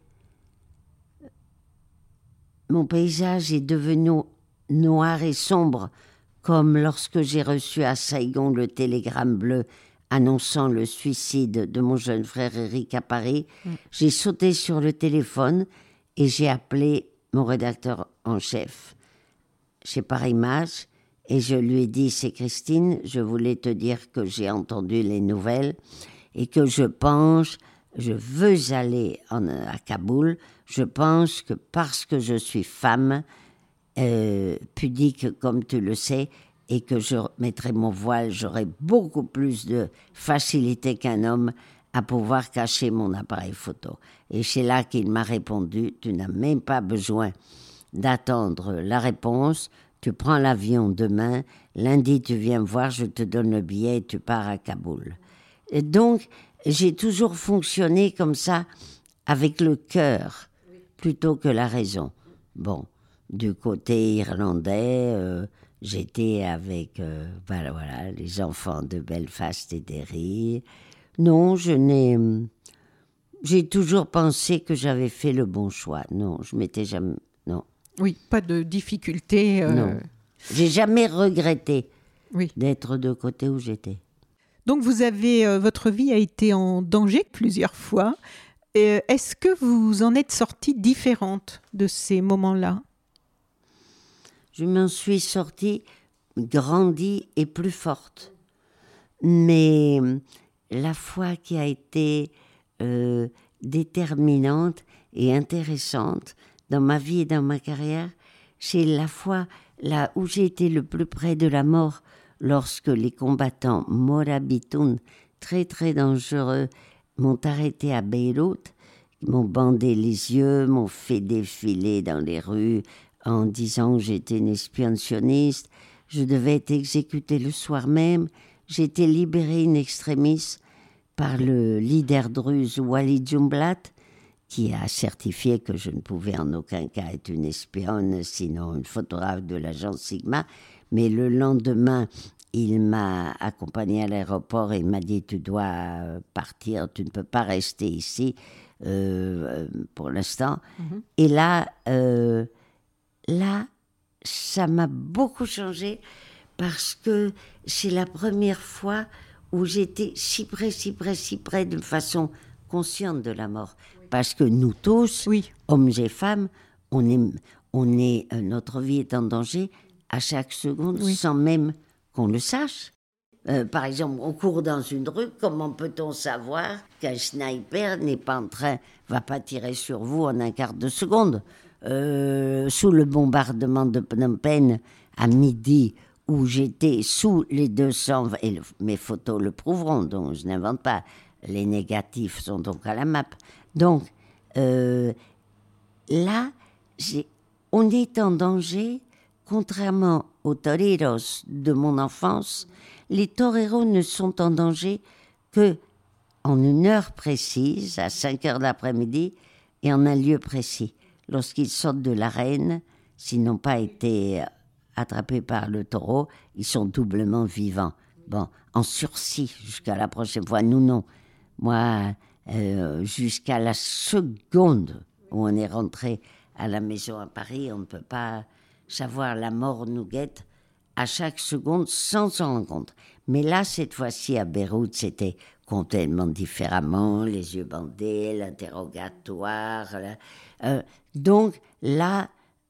Mon paysage est devenu noir et sombre, comme lorsque j'ai reçu à Saigon le télégramme bleu annonçant le suicide de mon jeune frère Eric à Paris. J'ai sauté sur le téléphone et j'ai appelé mon rédacteur en chef chez Paris Match et je lui ai dit « C'est Christine, je voulais te dire que j'ai entendu les nouvelles et que je veux aller à Kaboul. Je pense que parce que je suis femme, pudique comme tu le sais, et que je mettrai mon voile, j'aurai beaucoup plus de facilité qu'un homme à pouvoir cacher mon appareil photo. » Et c'est là qu'il m'a répondu « Tu n'as même pas besoin d'attendre la réponse, tu prends l'avion demain, lundi tu viens me voir, je te donne le billet et tu pars à Kaboul. » Et donc, j'ai toujours fonctionné comme ça, avec le cœur, plutôt que la raison. Bon, du côté irlandais, j'étais avec voilà, les enfants de Belfast et Derry. Non, j'ai toujours pensé que j'avais fait le bon choix. Non, je m'étais jamais... Non. Oui, pas de difficulté. Non. J'ai jamais regretté Oui. d'être de côté où j'étais. Donc votre vie a été en danger plusieurs fois. Est-ce que vous en êtes sortie différente de ces moments-là ? Je m'en suis sortie grandie et plus forte. Mais la foi qui a été déterminante et intéressante dans ma vie et dans ma carrière, c'est la fois là où j'ai été le plus près de la mort lorsque les combattants morabitoun, très très dangereux, m'ont arrêté à Beyrouth, m'ont bandé les yeux, m'ont fait défiler dans les rues en disant que j'étais une espionne sioniste. Je devais être exécutée le soir même. J'ai été libérée in extremis par le leader druze Walid Jumblat, qui a certifié que je ne pouvais en aucun cas être une espionne, sinon une photographe de l'agence Sigma. Mais le lendemain, il m'a accompagnée à l'aéroport et il m'a dit « Tu dois partir, tu ne peux pas rester ici pour l'instant. » Et là, ça m'a beaucoup changé parce que c'est la première fois où j'étais si près de façon consciente de la mort. Parce que nous tous, hommes et femmes, notre vie est en danger à chaque seconde sans même qu'on le sache. Par exemple, on court dans une rue, comment peut-on savoir qu'un sniper va pas tirer sur vous en un quart de seconde ? Sous le bombardement de Phnom Penh à midi, où j'étais sous les 200, et mes photos le prouveront, donc je n'invente pas, les négatifs sont donc à la map. Donc là, on est en danger, contrairement aux toreros de mon enfance. Les toreros ne sont en danger que en une heure précise, à 5h de l'après-midi, et en un lieu précis. Lorsqu'ils sortent de l'arène, s'ils n'ont pas été attrapés par le taureau, ils sont doublement vivants. Bon, en sursis jusqu'à la prochaine fois. Nous, non. Moi, jusqu'à la seconde où on est rentré à la maison à Paris, on ne peut pas savoir, la mort nous guette à chaque seconde sans s'en rendre compte. Mais là, cette fois-ci, à Beyrouth, c'était complètement différemment, les yeux bandés, l'interrogatoire. Donc là,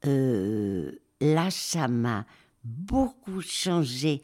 ça m'a beaucoup changé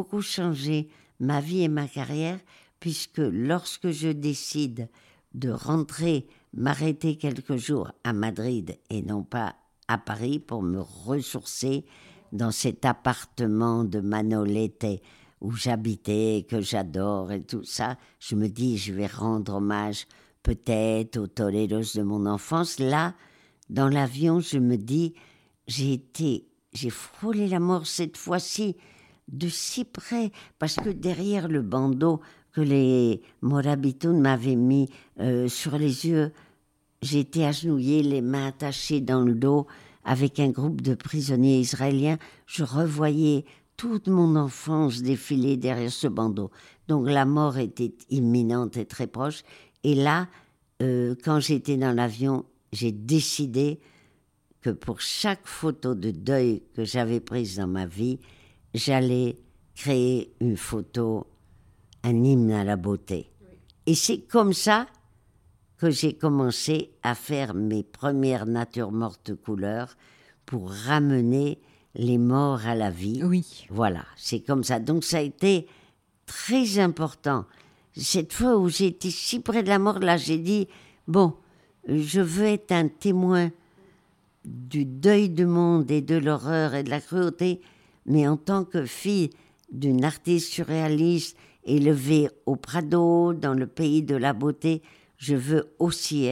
ma vie et ma carrière, puisque lorsque je décide de rentrer, m'arrêter quelques jours à Madrid et non pas à Paris pour me ressourcer dans cet appartement de Manolete où j'habitais, que j'adore et tout ça, je me dis, je vais rendre hommage peut-être aux Toledos de mon enfance. Là, dans l'avion, je me dis, j'ai frôlé la mort cette fois-ci de si près, parce que derrière le bandeau que les Morabitoun m'avaient mis sur les yeux, j'étais agenouillée, les mains attachées dans le dos, avec un groupe de prisonniers israéliens. Je revoyais toute mon enfance défiler derrière ce bandeau. Donc la mort était imminente et très proche. Et là, quand j'étais dans l'avion, j'ai décidé que pour chaque photo de deuil que j'avais prise dans ma vie, j'allais créer une photo, un hymne à la beauté. Et c'est comme ça que j'ai commencé à faire mes premières natures mortes couleurs pour ramener les morts à la vie. Oui. Voilà, c'est comme ça. Donc ça a été très important. Cette fois où j'ai été si près de la mort, là, j'ai dit, bon, je veux être un témoin du deuil du monde et de l'horreur et de la cruauté, mais en tant que fille d'une artiste surréaliste élevée au Prado, dans le pays de la beauté, je veux aussi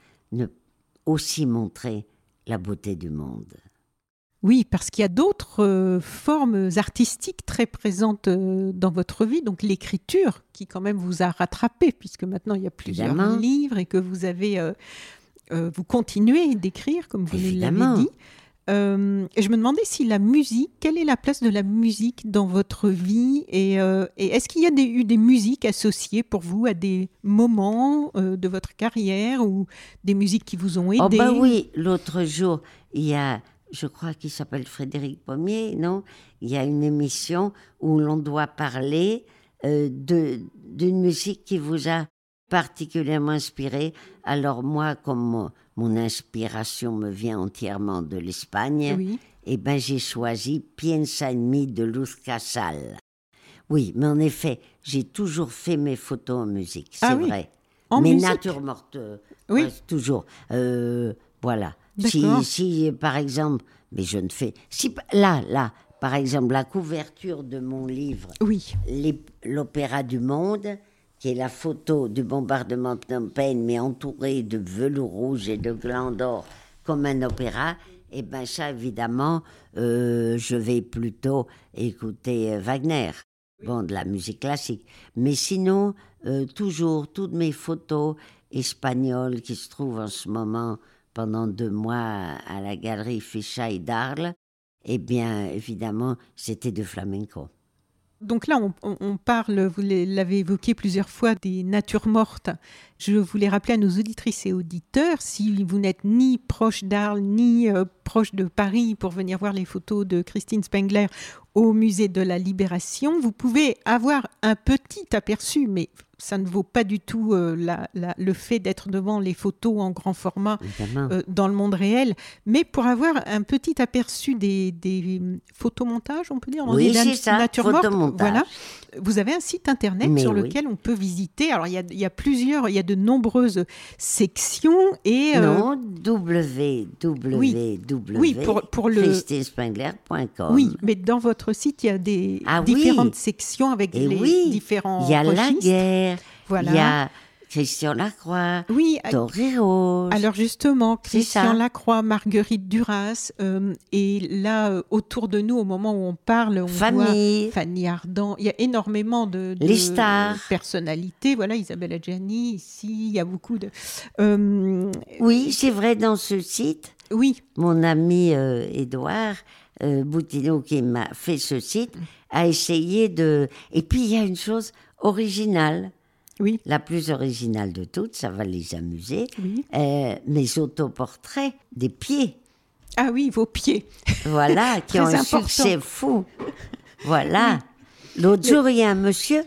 aussi montrer la beauté du monde. Oui, parce qu'il y a d'autres formes artistiques très présentes dans votre vie, donc l'écriture qui quand même vous a rattrapé, puisque maintenant il y a plusieurs Évidemment. livres et que vous avez, vous continuez d'écrire, comme vous nous l'avez dit. Et je me demandais si la musique, quelle est la place de la musique dans votre vie et est-ce qu'il y a eu des musiques associées pour vous à des moments de votre carrière ou des musiques qui vous ont aidé? Oh bah oui, l'autre jour, il y a, je crois qu'il s'appelle Frédéric Pommier, non ? Il y a une émission où l'on doit parler d'une musique qui vous a particulièrement inspiré. Alors moi, comme mon inspiration me vient entièrement de l'Espagne, Oui. eh ben j'ai choisi Piensa en mí de Luz Casal. Oui, mais en effet, j'ai toujours fait mes photos en musique, c'est Ah oui, vrai. en mes musique. natures mortes, Oui. ouais, toujours. Voilà. D'accord. Si, par exemple, mais je ne fais... Si, là, par exemple, la couverture de mon livre, Oui. l'Opéra du Monde, qui est la photo du bombardement de Phnom Penh, mais entourée de velours rouge et de glands d'or, comme un opéra, et bien ça, évidemment, je vais plutôt écouter Wagner, bon, de la musique classique. Mais sinon, toujours, toutes mes photos espagnoles qui se trouvent en ce moment pendant 2 mois à la galerie Fichaille d'Arles, eh bien, évidemment, c'était de flamenco. Donc là, on parle, vous l'avez évoqué plusieurs fois, des natures mortes. Je voulais rappeler à nos auditrices et auditeurs, si vous n'êtes ni proche d'Arles, ni proche de Paris pour venir voir les photos de Christine Spengler au musée de la Libération, vous pouvez avoir un petit aperçu, mais ça ne vaut pas du tout le fait d'être devant les photos en grand format dans le monde réel. Mais pour avoir un petit aperçu des photomontages, on peut dire, oui, c'est ça, nature morte, voilà. Vous avez un site internet sur lequel on peut visiter. Alors, il y a plusieurs, il y a de nombreuses sections et... Non, www.christinespengler.com. Oui, mais dans votre site, il y a des différentes sections avec différents il y a registres. la guerre, voilà. Il y a Christian Lacroix, oui, Toreros. Alors justement, Christian Lacroix, Marguerite Duras, et là, autour de nous, au moment où on parle, on voit Fanny Ardant. Il y a énormément de personnalités. Voilà, Isabelle Adjani, ici, il y a beaucoup de... Oui, c'est vrai, dans ce site, oui. Mon ami Édouard Boutineau, qui m'a fait ce site, a essayé de... Et puis, il y a une chose originale. Oui. La plus originale de toutes, ça va les amuser, oui. mes autoportraits des pieds. Ah oui, vos pieds. Voilà, qui Très ont un important. succès fou. Voilà. L'autre jour, il y a un monsieur,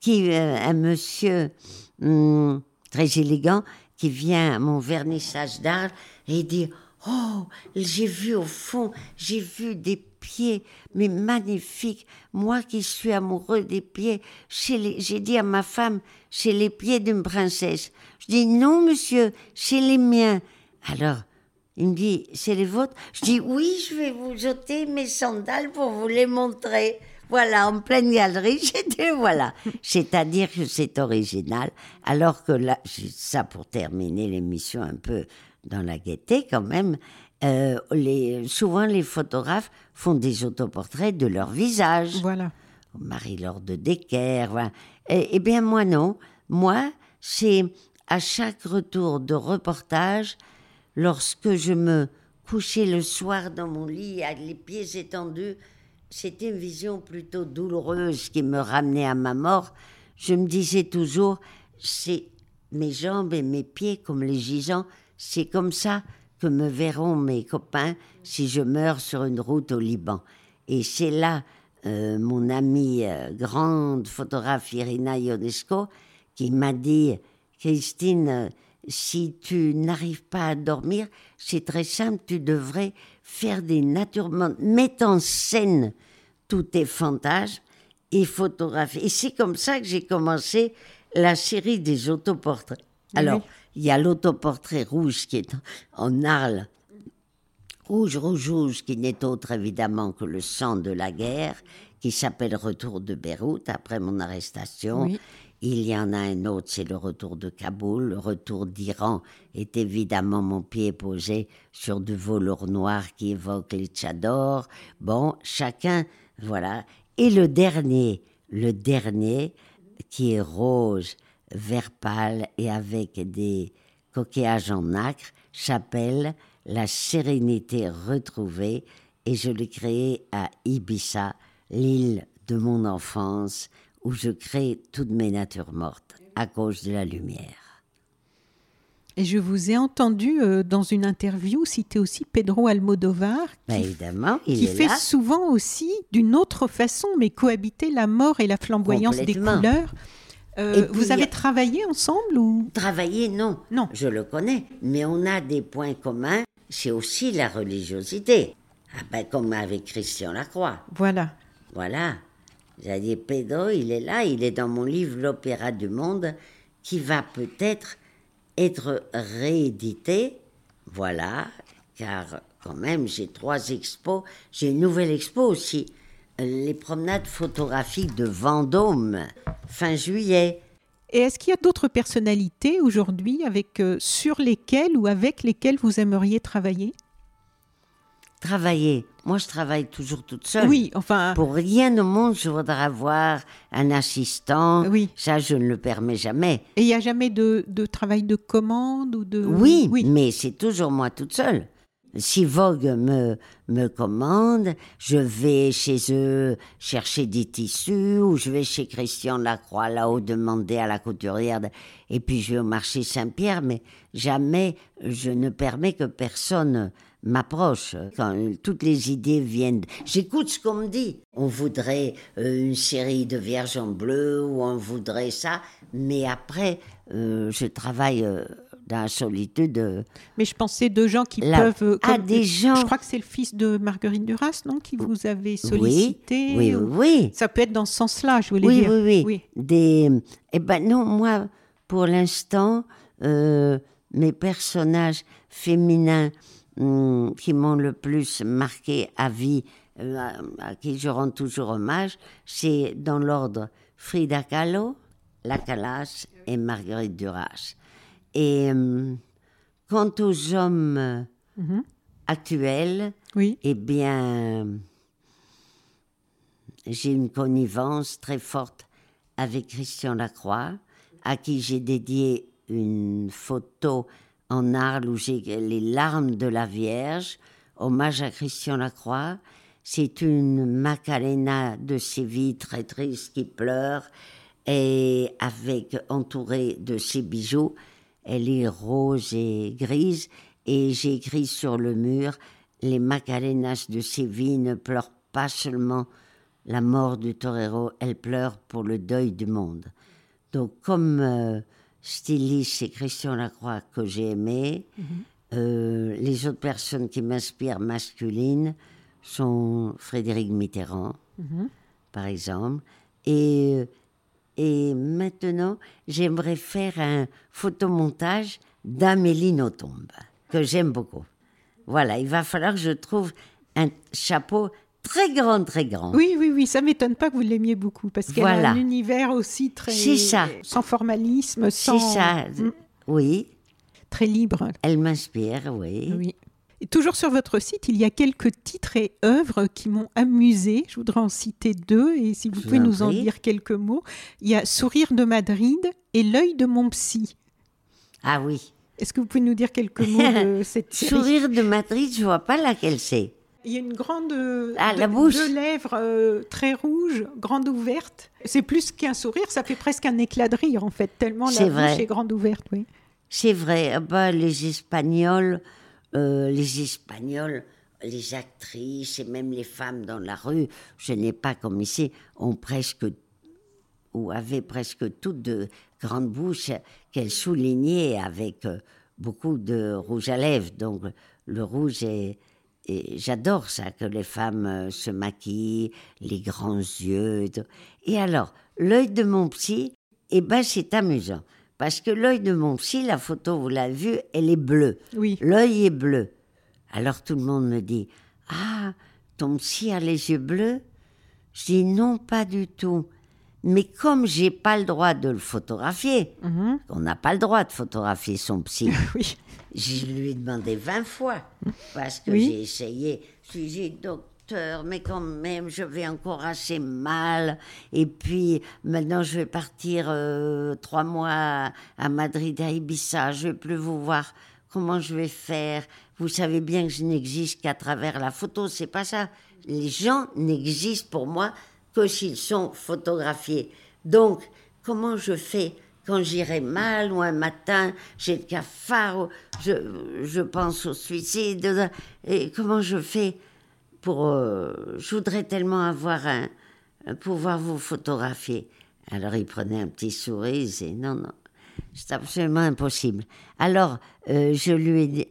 très élégant, qui vient à mon vernissage d'Arles et il dit « Oh, j'ai vu au fond, j'ai vu des pieds, mais magnifiques. Moi qui suis amoureux des pieds, j'ai dit à ma femme, c'est les pieds d'une princesse. » Je dis « Non, monsieur, c'est les miens. » Alors, il me dit, c'est les vôtres? Je dis, oui, je vais vous jeter mes sandales pour vous les montrer. Voilà, en pleine galerie, j'étais, voilà. C'est-à-dire que c'est original, alors que là, ça pour terminer l'émission un peu dans la gaieté quand même, souvent les photographes font des autoportraits de leur visage. Voilà. Marie-Laure de Decker, voilà. Eh bien, moi, non. Moi, c'est à chaque retour de reportage, lorsque je me couchais le soir dans mon lit, avec les pieds étendus, c'était une vision plutôt douloureuse qui me ramenait à ma mort. Je me disais toujours, c'est mes jambes et mes pieds comme les gisants, c'est comme ça que me verront mes copains si je meurs sur une route au Liban. Et c'est là mon amie grande photographe Irina Ionesco qui m'a dit, Christine, si tu n'arrives pas à dormir, c'est très simple, tu devrais faire des naturements, mettre en scène tous tes fantasmes et photographier. Et c'est comme ça que j'ai commencé la série des autoportraits. Alors, il y a l'autoportrait rouge qui est en Arles, rouge, qui n'est autre évidemment que le sang de la guerre, qui s'appelle Retour de Beyrouth, après mon arrestation. Oui. Il y en a un autre, c'est le retour de Kaboul. Le retour d'Iran est évidemment mon pied posé sur du velours noir qui évoque les tchadors. Bon, chacun, voilà. Et le dernier, qui est rose, vert pâle et avec des coquillages en nacre, s'appelle La sérénité retrouvée et je l'ai créé à Ibiza, l'île de mon enfance, où je crée toutes mes natures mortes à cause de la lumière. Et je vous ai entendu dans une interview citer aussi Pedro Almodovar, Évidemment, il qui est fait là. souvent aussi, d'une autre façon, mais cohabiter la mort et la flamboyance des Complètement. couleurs. Et puis, vous avez travaillé ensemble ou... Travailler, non. Non. Je le connais. Mais on a des points communs. C'est aussi la religiosité. Ah ben, comme avec Christian Lacroix. Voilà. Voilà. J'ai dit, Pedro, il est là. Il est dans mon livre L'Opéra du Monde, qui va peut-être être réédité. Voilà. Car quand même, j'ai 3 expos. J'ai une nouvelle expo aussi. Les promenades photographiques de Vendôme, fin juillet. Et est-ce qu'il y a d'autres personnalités aujourd'hui sur lesquelles ou avec lesquelles vous aimeriez travailler? Travailler. Moi, je travaille toujours toute seule. Oui, enfin... Pour rien au monde, je voudrais avoir un assistant. Oui. Ça, je ne le permets jamais. Et il n'y a jamais de travail de commande ou de... Oui, mais c'est toujours moi toute seule. Si Vogue me commande, je vais chez eux chercher des tissus ou je vais chez Christian Lacroix là-haut demander à la couturière et puis je vais au marché Saint-Pierre, mais jamais je ne permets que personne m'approche. Quand toutes les idées viennent, j'écoute ce qu'on me dit. On voudrait une série de Vierges en bleu ou on voudrait ça, mais après je travaille... dans la solitude. Mais je pensais de gens qui peuvent... des gens... Je crois que c'est le fils de Marguerite Duras, non? Qui vous avait sollicité. Oui. Ça peut être dans ce sens-là, je voulais dire. Oui. Eh ben non, moi, pour l'instant, mes personnages féminins qui m'ont le plus marqué à vie, à qui je rends toujours hommage, c'est dans l'ordre Frida Kahlo, La Calas et Marguerite Duras. Et quant aux hommes actuels, eh bien, j'ai une connivence très forte avec Christian Lacroix, à qui j'ai dédié une photo en Arles où j'ai les larmes de la Vierge, hommage à Christian Lacroix. C'est une Macarena de Séville très triste qui pleure, et entourée de ses bijoux. Elle est rose et grise et j'ai écrit sur le mur les Macarenas de Séville ne pleurent pas seulement la mort du torero, elles pleurent pour le deuil du monde. Donc, comme styliste, c'est Christian Lacroix que j'ai aimé. Les autres personnes qui m'inspirent masculines sont Frédéric Mitterrand, par exemple. Et maintenant, j'aimerais faire un photomontage d'Amélie Nothomb, que j'aime beaucoup. Voilà, il va falloir que je trouve un chapeau très grand, très grand. Oui, ça m'étonne pas que vous l'aimiez beaucoup, parce qu'elle a un univers aussi très... C'est ça. Sans formalisme, sans... C'est ça, oui. Très libre. Elle m'inspire, oui. Et toujours sur votre site, il y a quelques titres et œuvres qui m'ont amusée. Je voudrais en citer 2, et si vous pouvez nous en dire quelques mots. Il y a Sourire de Madrid et L'œil de mon psy. Ah oui. Est-ce que vous pouvez nous dire quelques mots de cette série? Sourire de Madrid, je vois pas laquelle c'est. Il y a une grande la bouche. Deux lèvres très rouges, grande ouverte. C'est plus qu'un sourire, ça fait presque un éclat de rire en fait, tellement la bouche est grande ouverte. Oui. C'est vrai. Les Espagnols, les actrices et même les femmes dans la rue, je n'ai pas comme ici, avaient presque toutes de grandes bouches qu'elles soulignaient avec beaucoup de rouge à lèvres. Donc le rouge et j'adore ça, que les femmes se maquillent, les grands yeux. Et alors, l'œil de mon psy, c'est amusant. Parce que l'œil de mon psy, la photo, vous l'avez vue, elle est bleue. Oui. L'œil est bleu. Alors tout le monde me dit, « Ah, ton psy a les yeux bleus ?» Je dis, « Non, pas du tout. » Mais comme j'ai pas le droit de le photographier, on n'a pas le droit de photographier son psy, oui. Je lui ai demandé 20 fois, parce que j'ai essayé. Je lui ai dit, docteur, mais quand même, je vais encore assez mal. Et puis, maintenant, je vais partir 3 mois à Madrid, à Ibiza. Je ne vais plus vous voir. Comment je vais faire? Vous savez bien que je n'existe qu'à travers la photo. C'est pas ça. Les gens n'existent pour moi que s'ils sont photographiés. Donc, comment je fais quand j'irai mal ou un matin, j'ai le cafard, je pense au suicide, et comment je fais pour... je voudrais tellement pouvoir vous photographier. Alors il prenait un petit sourire, il disait non, c'est absolument impossible. Alors je lui ai dit,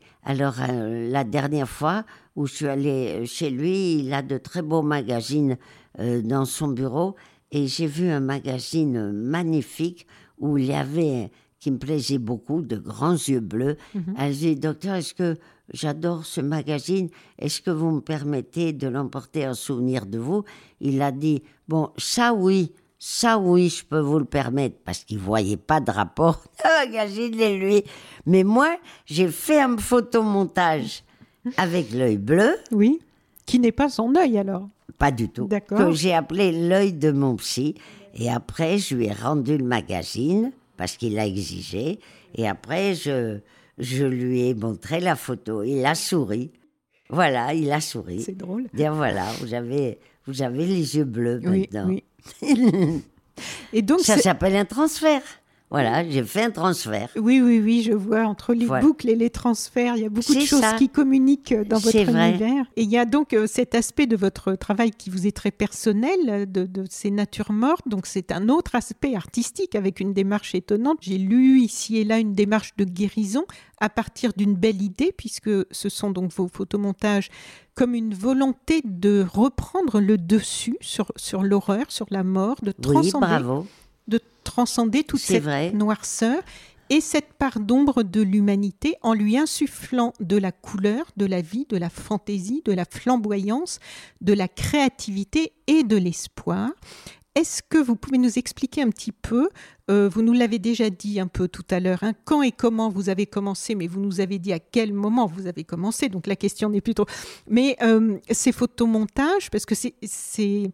la dernière fois où je suis allée chez lui, il a de très beaux magazines dans son bureau, et j'ai vu un magazine magnifique où il y avait, qui me plaisait beaucoup, de grands yeux bleus. Elle dit, docteur, est-ce que j'adore ce magazine, est-ce que vous me permettez de l'emporter en souvenir de vous? Il a dit, bon, ça oui, je peux vous le permettre, parce qu'il ne voyait pas de rapport de magazine et lui. Mais moi, j'ai fait un photomontage avec l'œil bleu. Oui, qui n'est pas son œil alors. Pas du tout. D'accord. Que j'ai appelé l'œil de mon psy. Et après, je lui ai rendu le magazine, parce qu'il l'a exigé. Et après, je lui ai montré la photo. Il a souri. Voilà, il a souri. C'est drôle. Bien voilà, vous avez les yeux bleus maintenant. Oui. Et donc ça s'appelle un transfert. Voilà, j'ai fait un transfert. Oui, je vois, entre les boucles et les transferts, il y a beaucoup de choses qui communiquent dans votre univers. Et il y a donc cet aspect de votre travail qui vous est très personnel, de ces natures mortes, donc c'est un autre aspect artistique avec une démarche étonnante. J'ai lu ici et là une démarche de guérison à partir d'une belle idée, puisque ce sont donc vos photomontages comme une volonté de reprendre le dessus sur l'horreur, sur la mort, de transcender. Oui, bravo. De transcender toute cette noirceur et cette part d'ombre de l'humanité en lui insufflant de la couleur, de la vie, de la fantaisie, de la flamboyance, de la créativité et de l'espoir. Est-ce que vous pouvez nous expliquer un petit peu, vous nous l'avez déjà dit un peu tout à l'heure, quand et comment vous avez commencé, mais vous nous avez dit à quel moment vous avez commencé, donc la question n'est plus trop... Mais ces photomontages, parce que c'est...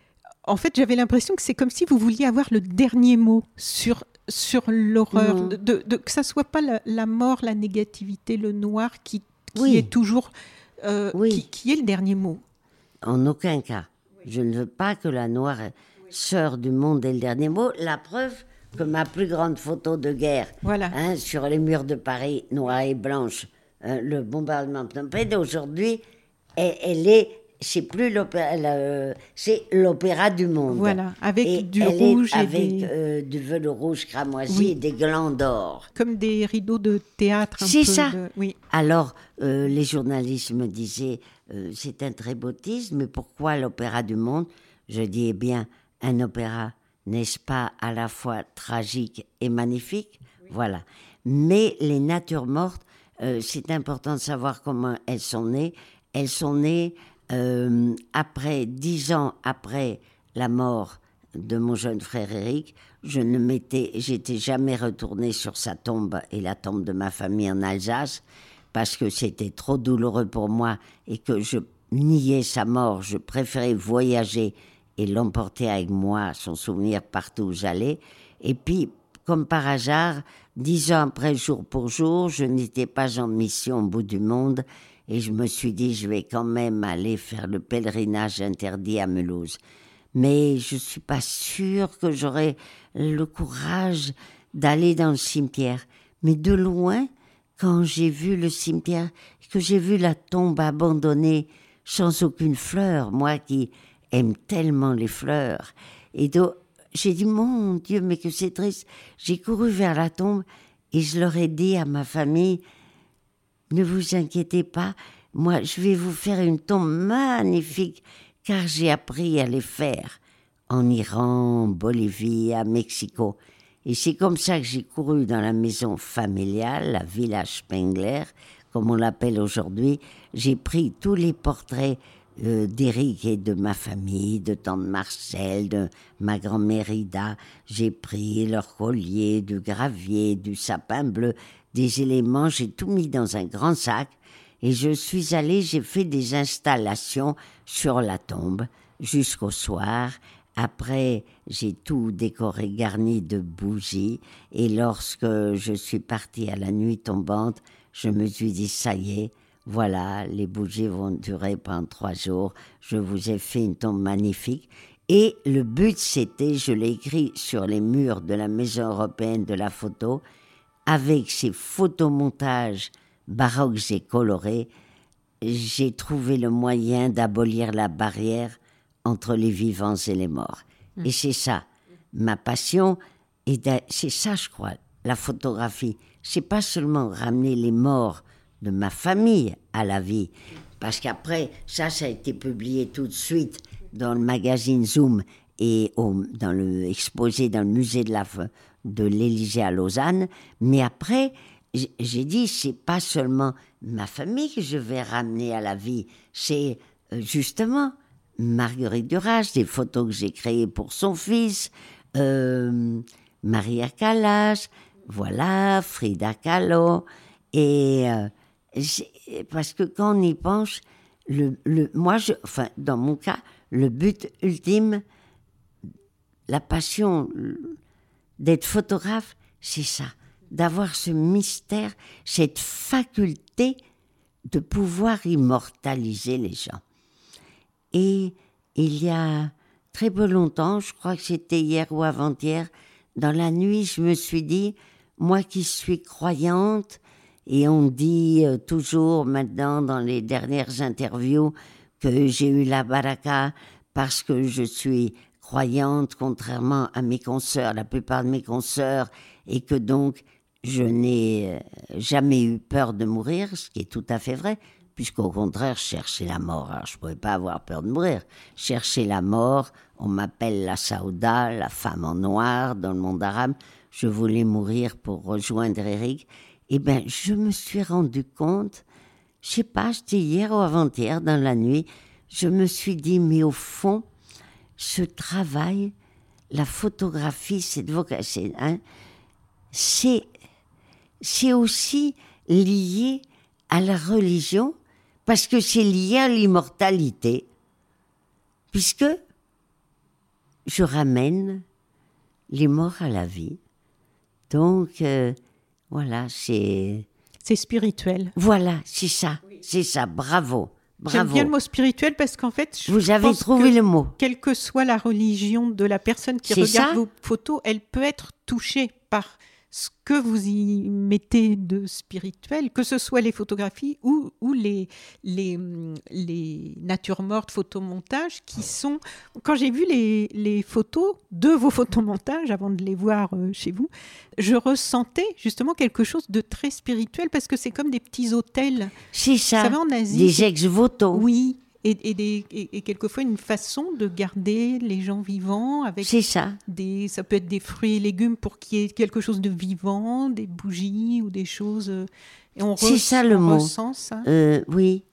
En fait, j'avais l'impression que c'est comme si vous vouliez avoir le dernier mot sur l'horreur, que ça ne soit pas la mort, la négativité, le noir qui est toujours... qui est le dernier mot. En aucun cas. Je ne veux pas que la noirceur du monde ait le dernier mot. La preuve que ma plus grande photo de guerre, sur les murs de Paris, noire et blanche, le bombardement de Phnom Penh, aujourd'hui, elle est, c'est plus l'opéra, c'est l'opéra du monde. Voilà, avec et du elle rouge est et avec du velours rouge cramoisi Oui. et des glands d'or. comme des rideaux de théâtre. C'est peu ça. Oui. Alors, les journalistes me disaient, c'est un très beau titre, mais pourquoi l'opéra du monde? Je dis, eh bien, un opéra, n'est-ce pas à la fois tragique et magnifique? Voilà. Mais les natures mortes, c'est important de savoir comment elles sont nées. Elles sont nées après 10 ans après la mort de mon jeune frère Éric. J'étais jamais retournée sur sa tombe et la tombe de ma famille en Alsace parce que c'était trop douloureux pour moi et que je niais sa mort. Je préférais voyager et l'emporter avec moi, son souvenir partout où j'allais. Et puis, comme par hasard, 10 ans après, jour pour jour, je n'étais pas en mission au bout du monde et je me suis dit, je vais quand même aller faire le pèlerinage interdit à Mulhouse. Mais je ne suis pas sûre que j'aurai le courage d'aller dans le cimetière. Mais de loin, quand j'ai vu le cimetière, que j'ai vu la tombe abandonnée sans aucune fleur, moi qui aime tellement les fleurs, et donc j'ai dit, mon Dieu, mais que c'est triste. J'ai couru vers la tombe et je leur ai dit à ma famille, ne vous inquiétez pas, moi je vais vous faire une tombe magnifique, car j'ai appris à les faire en Iran, en Bolivie, à Mexico. Et c'est comme ça que j'ai couru dans la maison familiale, la Villa Spengler, comme on l'appelle aujourd'hui. J'ai pris tous les portraits d'Éric et de ma famille, de tante Marcel, de ma grand-mère Ida. J'ai pris leur collier, du gravier, du sapin bleu, des éléments. J'ai tout mis dans un grand sac et je suis allée, j'ai fait des installations sur la tombe jusqu'au soir. Après, j'ai tout décoré, garni de bougies. Et lorsque je suis partie à la nuit tombante, je me suis dit, ça y est, voilà, les bougies vont durer pendant 3 jours. Je vous ai fait une tombe magnifique. Et le but, c'était, je l'ai écrit sur les murs de la Maison européenne de la photo, avec ces photomontages baroques et colorés, j'ai trouvé le moyen d'abolir la barrière entre les vivants et les morts. Et c'est ça, ma passion, et c'est ça, je crois, la photographie. C'est pas seulement ramener les morts de ma famille à la vie, parce qu'après, ça a été publié tout de suite dans le magazine Zoom et exposé dans le musée de l'Élysée à Lausanne. Mais après, j'ai dit, c'est pas seulement ma famille que je vais ramener à la vie, c'est justement Marguerite Duras, des photos que j'ai créées pour son fils, Maria Callas, voilà, Frida Kahlo, et parce que quand on y pense, dans mon cas, le but ultime, la passion d'être photographe, c'est ça, d'avoir ce mystère, cette faculté de pouvoir immortaliser les gens. Et il y a très peu longtemps, je crois que c'était hier ou avant-hier, dans la nuit, je me suis dit, moi qui suis croyante, et on dit toujours maintenant dans les dernières interviews que j'ai eu la baraka parce que je suis croyante, contrairement à mes consoeurs, la plupart de mes consoeurs, et que donc je n'ai jamais eu peur de mourir, ce qui est tout à fait vrai, puisqu'au contraire, je cherchais la mort. Alors, je ne pouvais pas avoir peur de mourir. Chercher la mort, on m'appelle la Saouda, la femme en noir dans le monde arabe. Je voulais mourir pour rejoindre Éric. Eh bien, je me suis rendu compte, je ne sais pas, c'était hier ou avant-hier, dans la nuit, je me suis dit, mais au fond, ce travail, la photographie, cette vocation, c'est aussi lié à la religion, parce que c'est lié à l'immortalité, puisque je ramène les morts à la vie. Donc, voilà, c'est spirituel. Voilà, c'est ça, bravo. J'aime bien le mot spirituel parce qu'en fait, vous avez trouvé le mot. Quelle que soit la religion de la personne qui regarde vos photos, elle peut être touchée par ce que vous y mettez de spirituel, que ce soit les photographies ou les natures mortes photomontages qui sont... Quand j'ai vu les photos de vos photomontages, avant de les voir chez vous, je ressentais justement quelque chose de très spirituel parce que c'est comme des petits hôtels. C'est ça, Ça va en Asie, des ex-voto. Oui, et quelquefois une façon de garder les gens vivants avec C'est ça. ça peut être des fruits et légumes pour qu'il y ait quelque chose de vivant, des bougies ou des choses. Et C'est ça le mot. Ressent ça. Oui,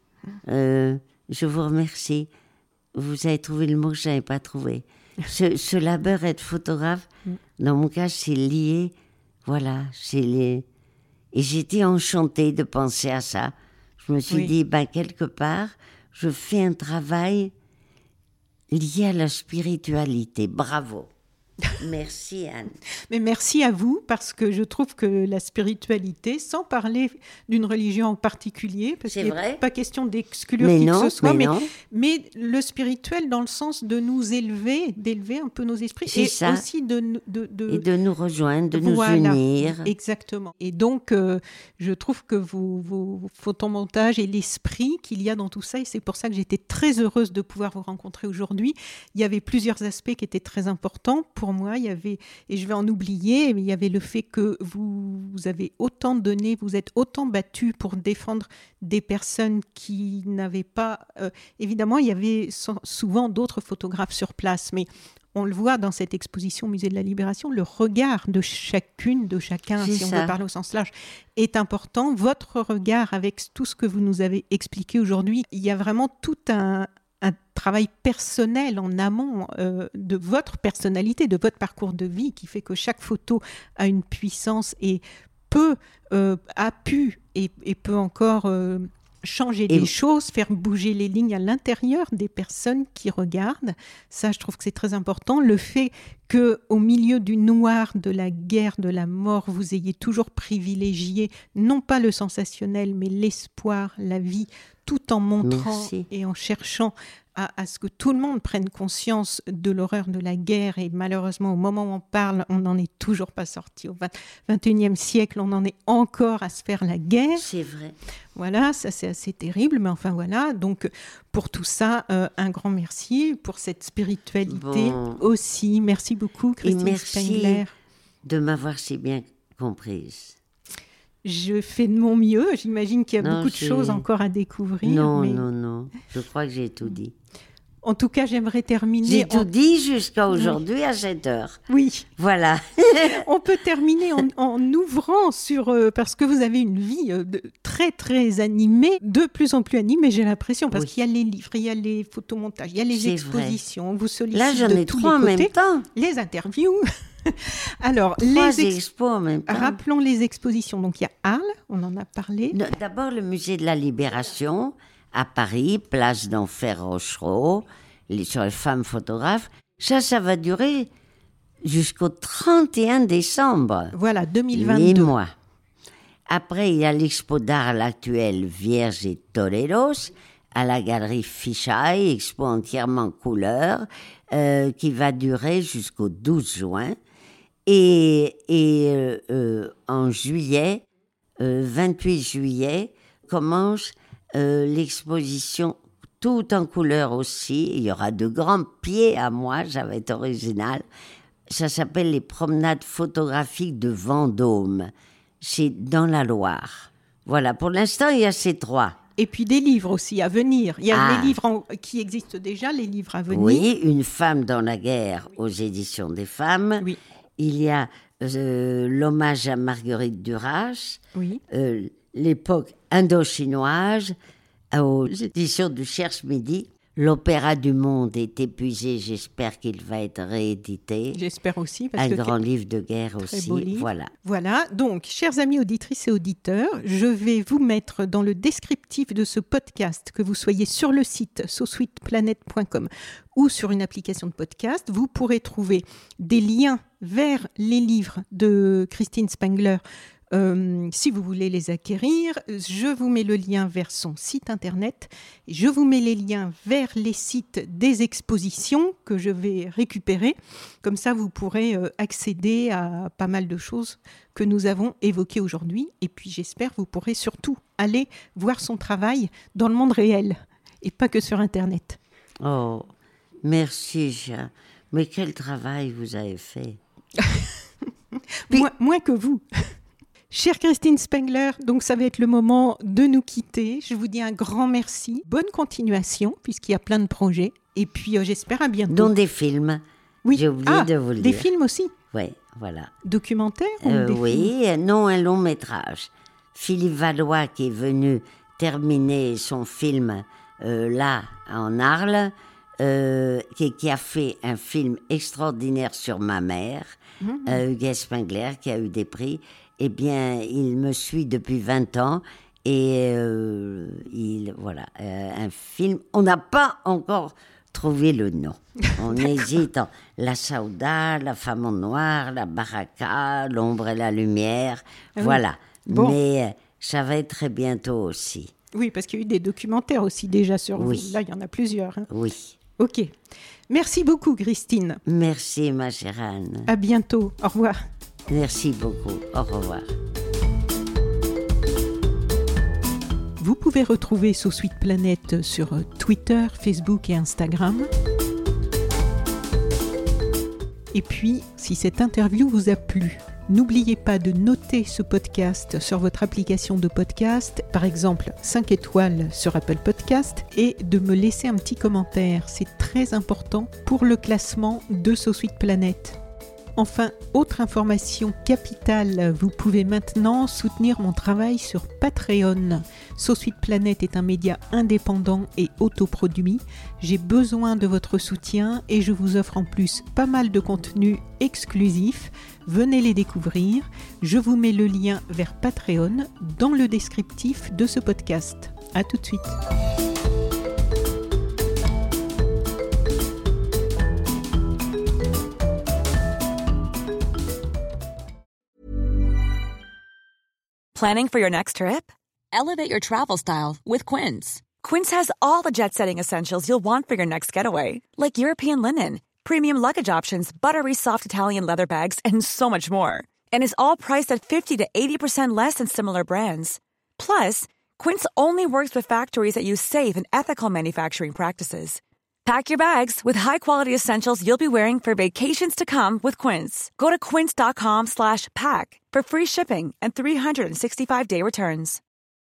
je vous remercie. Vous avez trouvé le mot que je n'avais pas trouvé. Ce labeur être photographe, dans mon cas, c'est lié. Voilà, c'est lié. Et j'étais enchantée de penser à ça. Je me suis dit, quelque part, je fais un travail lié à la spiritualité. Bravo. Merci Anne. Mais merci à vous, parce que je trouve que la spiritualité, sans parler d'une religion en particulier, parce qu'il n'est pas question d'exclure qui que ce soit, mais le spirituel dans le sens de nous élever, d'élever un peu nos esprits, c'est et ça. aussi de nous rejoindre, de nous unir. Exactement. Et donc, je trouve que vos photomontages et l'esprit qu'il y a dans tout ça, et c'est pour ça que j'étais très heureuse de pouvoir vous rencontrer aujourd'hui. Il y avait plusieurs aspects qui étaient très importants pour moi. Il y avait, et je vais en oublier, mais il y avait le fait que vous avez autant donné, vous êtes autant battu pour défendre des personnes qui n'avaient pas... évidemment, il y avait souvent d'autres photographes sur place, mais on le voit dans cette exposition au Musée de la Libération, le regard de chacune, de chacun, si on veut parler au sens large, est important. Votre regard, avec tout ce que vous nous avez expliqué aujourd'hui, il y a vraiment tout un travail personnel en amont de votre personnalité, de votre parcours de vie, qui fait que chaque photo a une puissance et a pu et peut encore changer des choses, faire bouger les lignes à l'intérieur des personnes qui regardent. Ça, je trouve que c'est très important. Le fait qu'au milieu du noir, de la guerre, de la mort, vous ayez toujours privilégié, non pas le sensationnel, mais l'espoir, la vie, tout en montrant et en cherchant à ce que tout le monde prenne conscience de l'horreur de la guerre. Et malheureusement, au moment où on parle, on n'en est toujours pas sorti. Au XXIe siècle, on en est encore à se faire la guerre. C'est vrai. Voilà, ça c'est assez terrible, mais enfin voilà. Donc pour tout ça, un grand merci pour cette spiritualité aussi. Merci beaucoup, Christine Spengler. Merci de m'avoir si bien comprise. Je fais de mon mieux. J'imagine qu'il y a beaucoup de choses encore à découvrir. Non. Je crois que j'ai tout dit. En tout cas, j'aimerais terminer... J'ai tout dit jusqu'à aujourd'hui à 7h. Oui. Voilà. On peut terminer en ouvrant sur... parce que vous avez une vie très, très animée, de plus en plus animée, j'ai l'impression, parce qu'il y a les livres, il y a les photomontages, il y a les expositions, on vous sollicite là, j'en ai tous 3 en les côtés, même temps. Les interviews. Alors, 3 expos en même temps. Rappelons les expositions. Donc, il y a Arles, on en a parlé. D'abord, le Musée de la Libération, à Paris, place d'Enfer Rochereau, sur les femmes photographes. Ça va durer jusqu'au 31 décembre. Voilà, 2022. 8 mois. Après, il y a l'Expo d'art actuel Vierge et Toreros, à la galerie Fisheye, expo entièrement couleur, qui va durer jusqu'au 12 juin. Et en juillet, 28 juillet, commence l'exposition tout en couleur aussi. Il y aura de grands pieds à moi, ça va être original. Ça s'appelle les promenades photographiques de Vendôme. C'est dans la Loire. Voilà, pour l'instant, il y a ces 3. Et puis des livres aussi à venir. Il y a les livres qui existent déjà, les livres à venir. Oui, Une femme dans la guerre aux éditions des femmes. Oui. Il y a l'hommage à Marguerite Duras. Oui. L'époque indo-chinoise aux éditions du Cherche-Midi. L'Opéra du Monde est épuisé, j'espère qu'il va être réédité. J'espère aussi. Parce un que grand livre de guerre très aussi, beau livre. Voilà. Donc, chers amis auditrices et auditeurs, je vais vous mettre dans le descriptif de ce podcast, que vous soyez sur le site sosweetplanet.com ou sur une application de podcast, vous pourrez trouver des liens vers les livres de Christine Spengler si vous voulez les acquérir. Je vous mets le lien vers son site internet. Je vous mets les liens vers les sites des expositions que je vais récupérer. Comme ça, vous pourrez accéder à pas mal de choses que nous avons évoquées aujourd'hui. Et puis, j'espère que vous pourrez surtout aller voir son travail dans le monde réel et pas que sur Internet. Oh, merci, Jean. Mais quel travail vous avez fait. Moins que vous. Chère Christine Spengler, donc ça va être le moment de nous quitter. Je vous dis un grand merci. Bonne continuation, puisqu'il y a plein de projets. Et puis, j'espère à bientôt. Dont des films. Oui. J'ai oublié de vous le dire. Des films aussi? Oui, voilà. Documentaires ou des oui, films? Non, un long métrage. Philippe Valois, qui est venu terminer son film là, en Arles, qui a fait un film extraordinaire sur ma mère, Hugues Spengler, qui a eu des prix. Eh bien, il me suit depuis 20 ans et voilà, un film. On n'a pas encore trouvé le nom. On hésite. La Sauda, La femme en noir, La Baraka, L'ombre et la lumière. Voilà. Bon. Mais ça va être très bientôt aussi. Oui, parce qu'il y a eu des documentaires aussi déjà sur vous. Oui. Là, il y en a plusieurs. Hein. Oui. Ok. Merci beaucoup, Christine. Merci, ma chère Anne. À bientôt. Au revoir. Merci beaucoup. Au revoir. Vous pouvez retrouver So Sweet Planet sur Twitter, Facebook et Instagram. Et puis, si cette interview vous a plu, n'oubliez pas de noter ce podcast sur votre application de podcast, par exemple 5 étoiles sur Apple Podcast, et de me laisser un petit commentaire. C'est très important pour le classement de So Sweet Planet. Enfin, autre information capitale, vous pouvez maintenant soutenir mon travail sur Patreon. So Sweet Planet est un média indépendant et autoproduit. J'ai besoin de votre soutien et je vous offre en plus pas mal de contenus exclusifs. Venez les découvrir. Je vous mets le lien vers Patreon dans le descriptif de ce podcast. À tout de suite. Planning for your next trip? Elevate your travel style with Quince. Quince has all the jet-setting essentials you'll want for your next getaway, like European linen, premium luggage options, buttery soft Italian leather bags, and so much more. And is all priced at 50 to 80% less than similar brands. Plus, Quince only works with factories that use safe and ethical manufacturing practices. Pack your bags with high-quality essentials you'll be wearing for vacations to come with Quince. Go to quince.com/pack for free shipping and 365-day returns.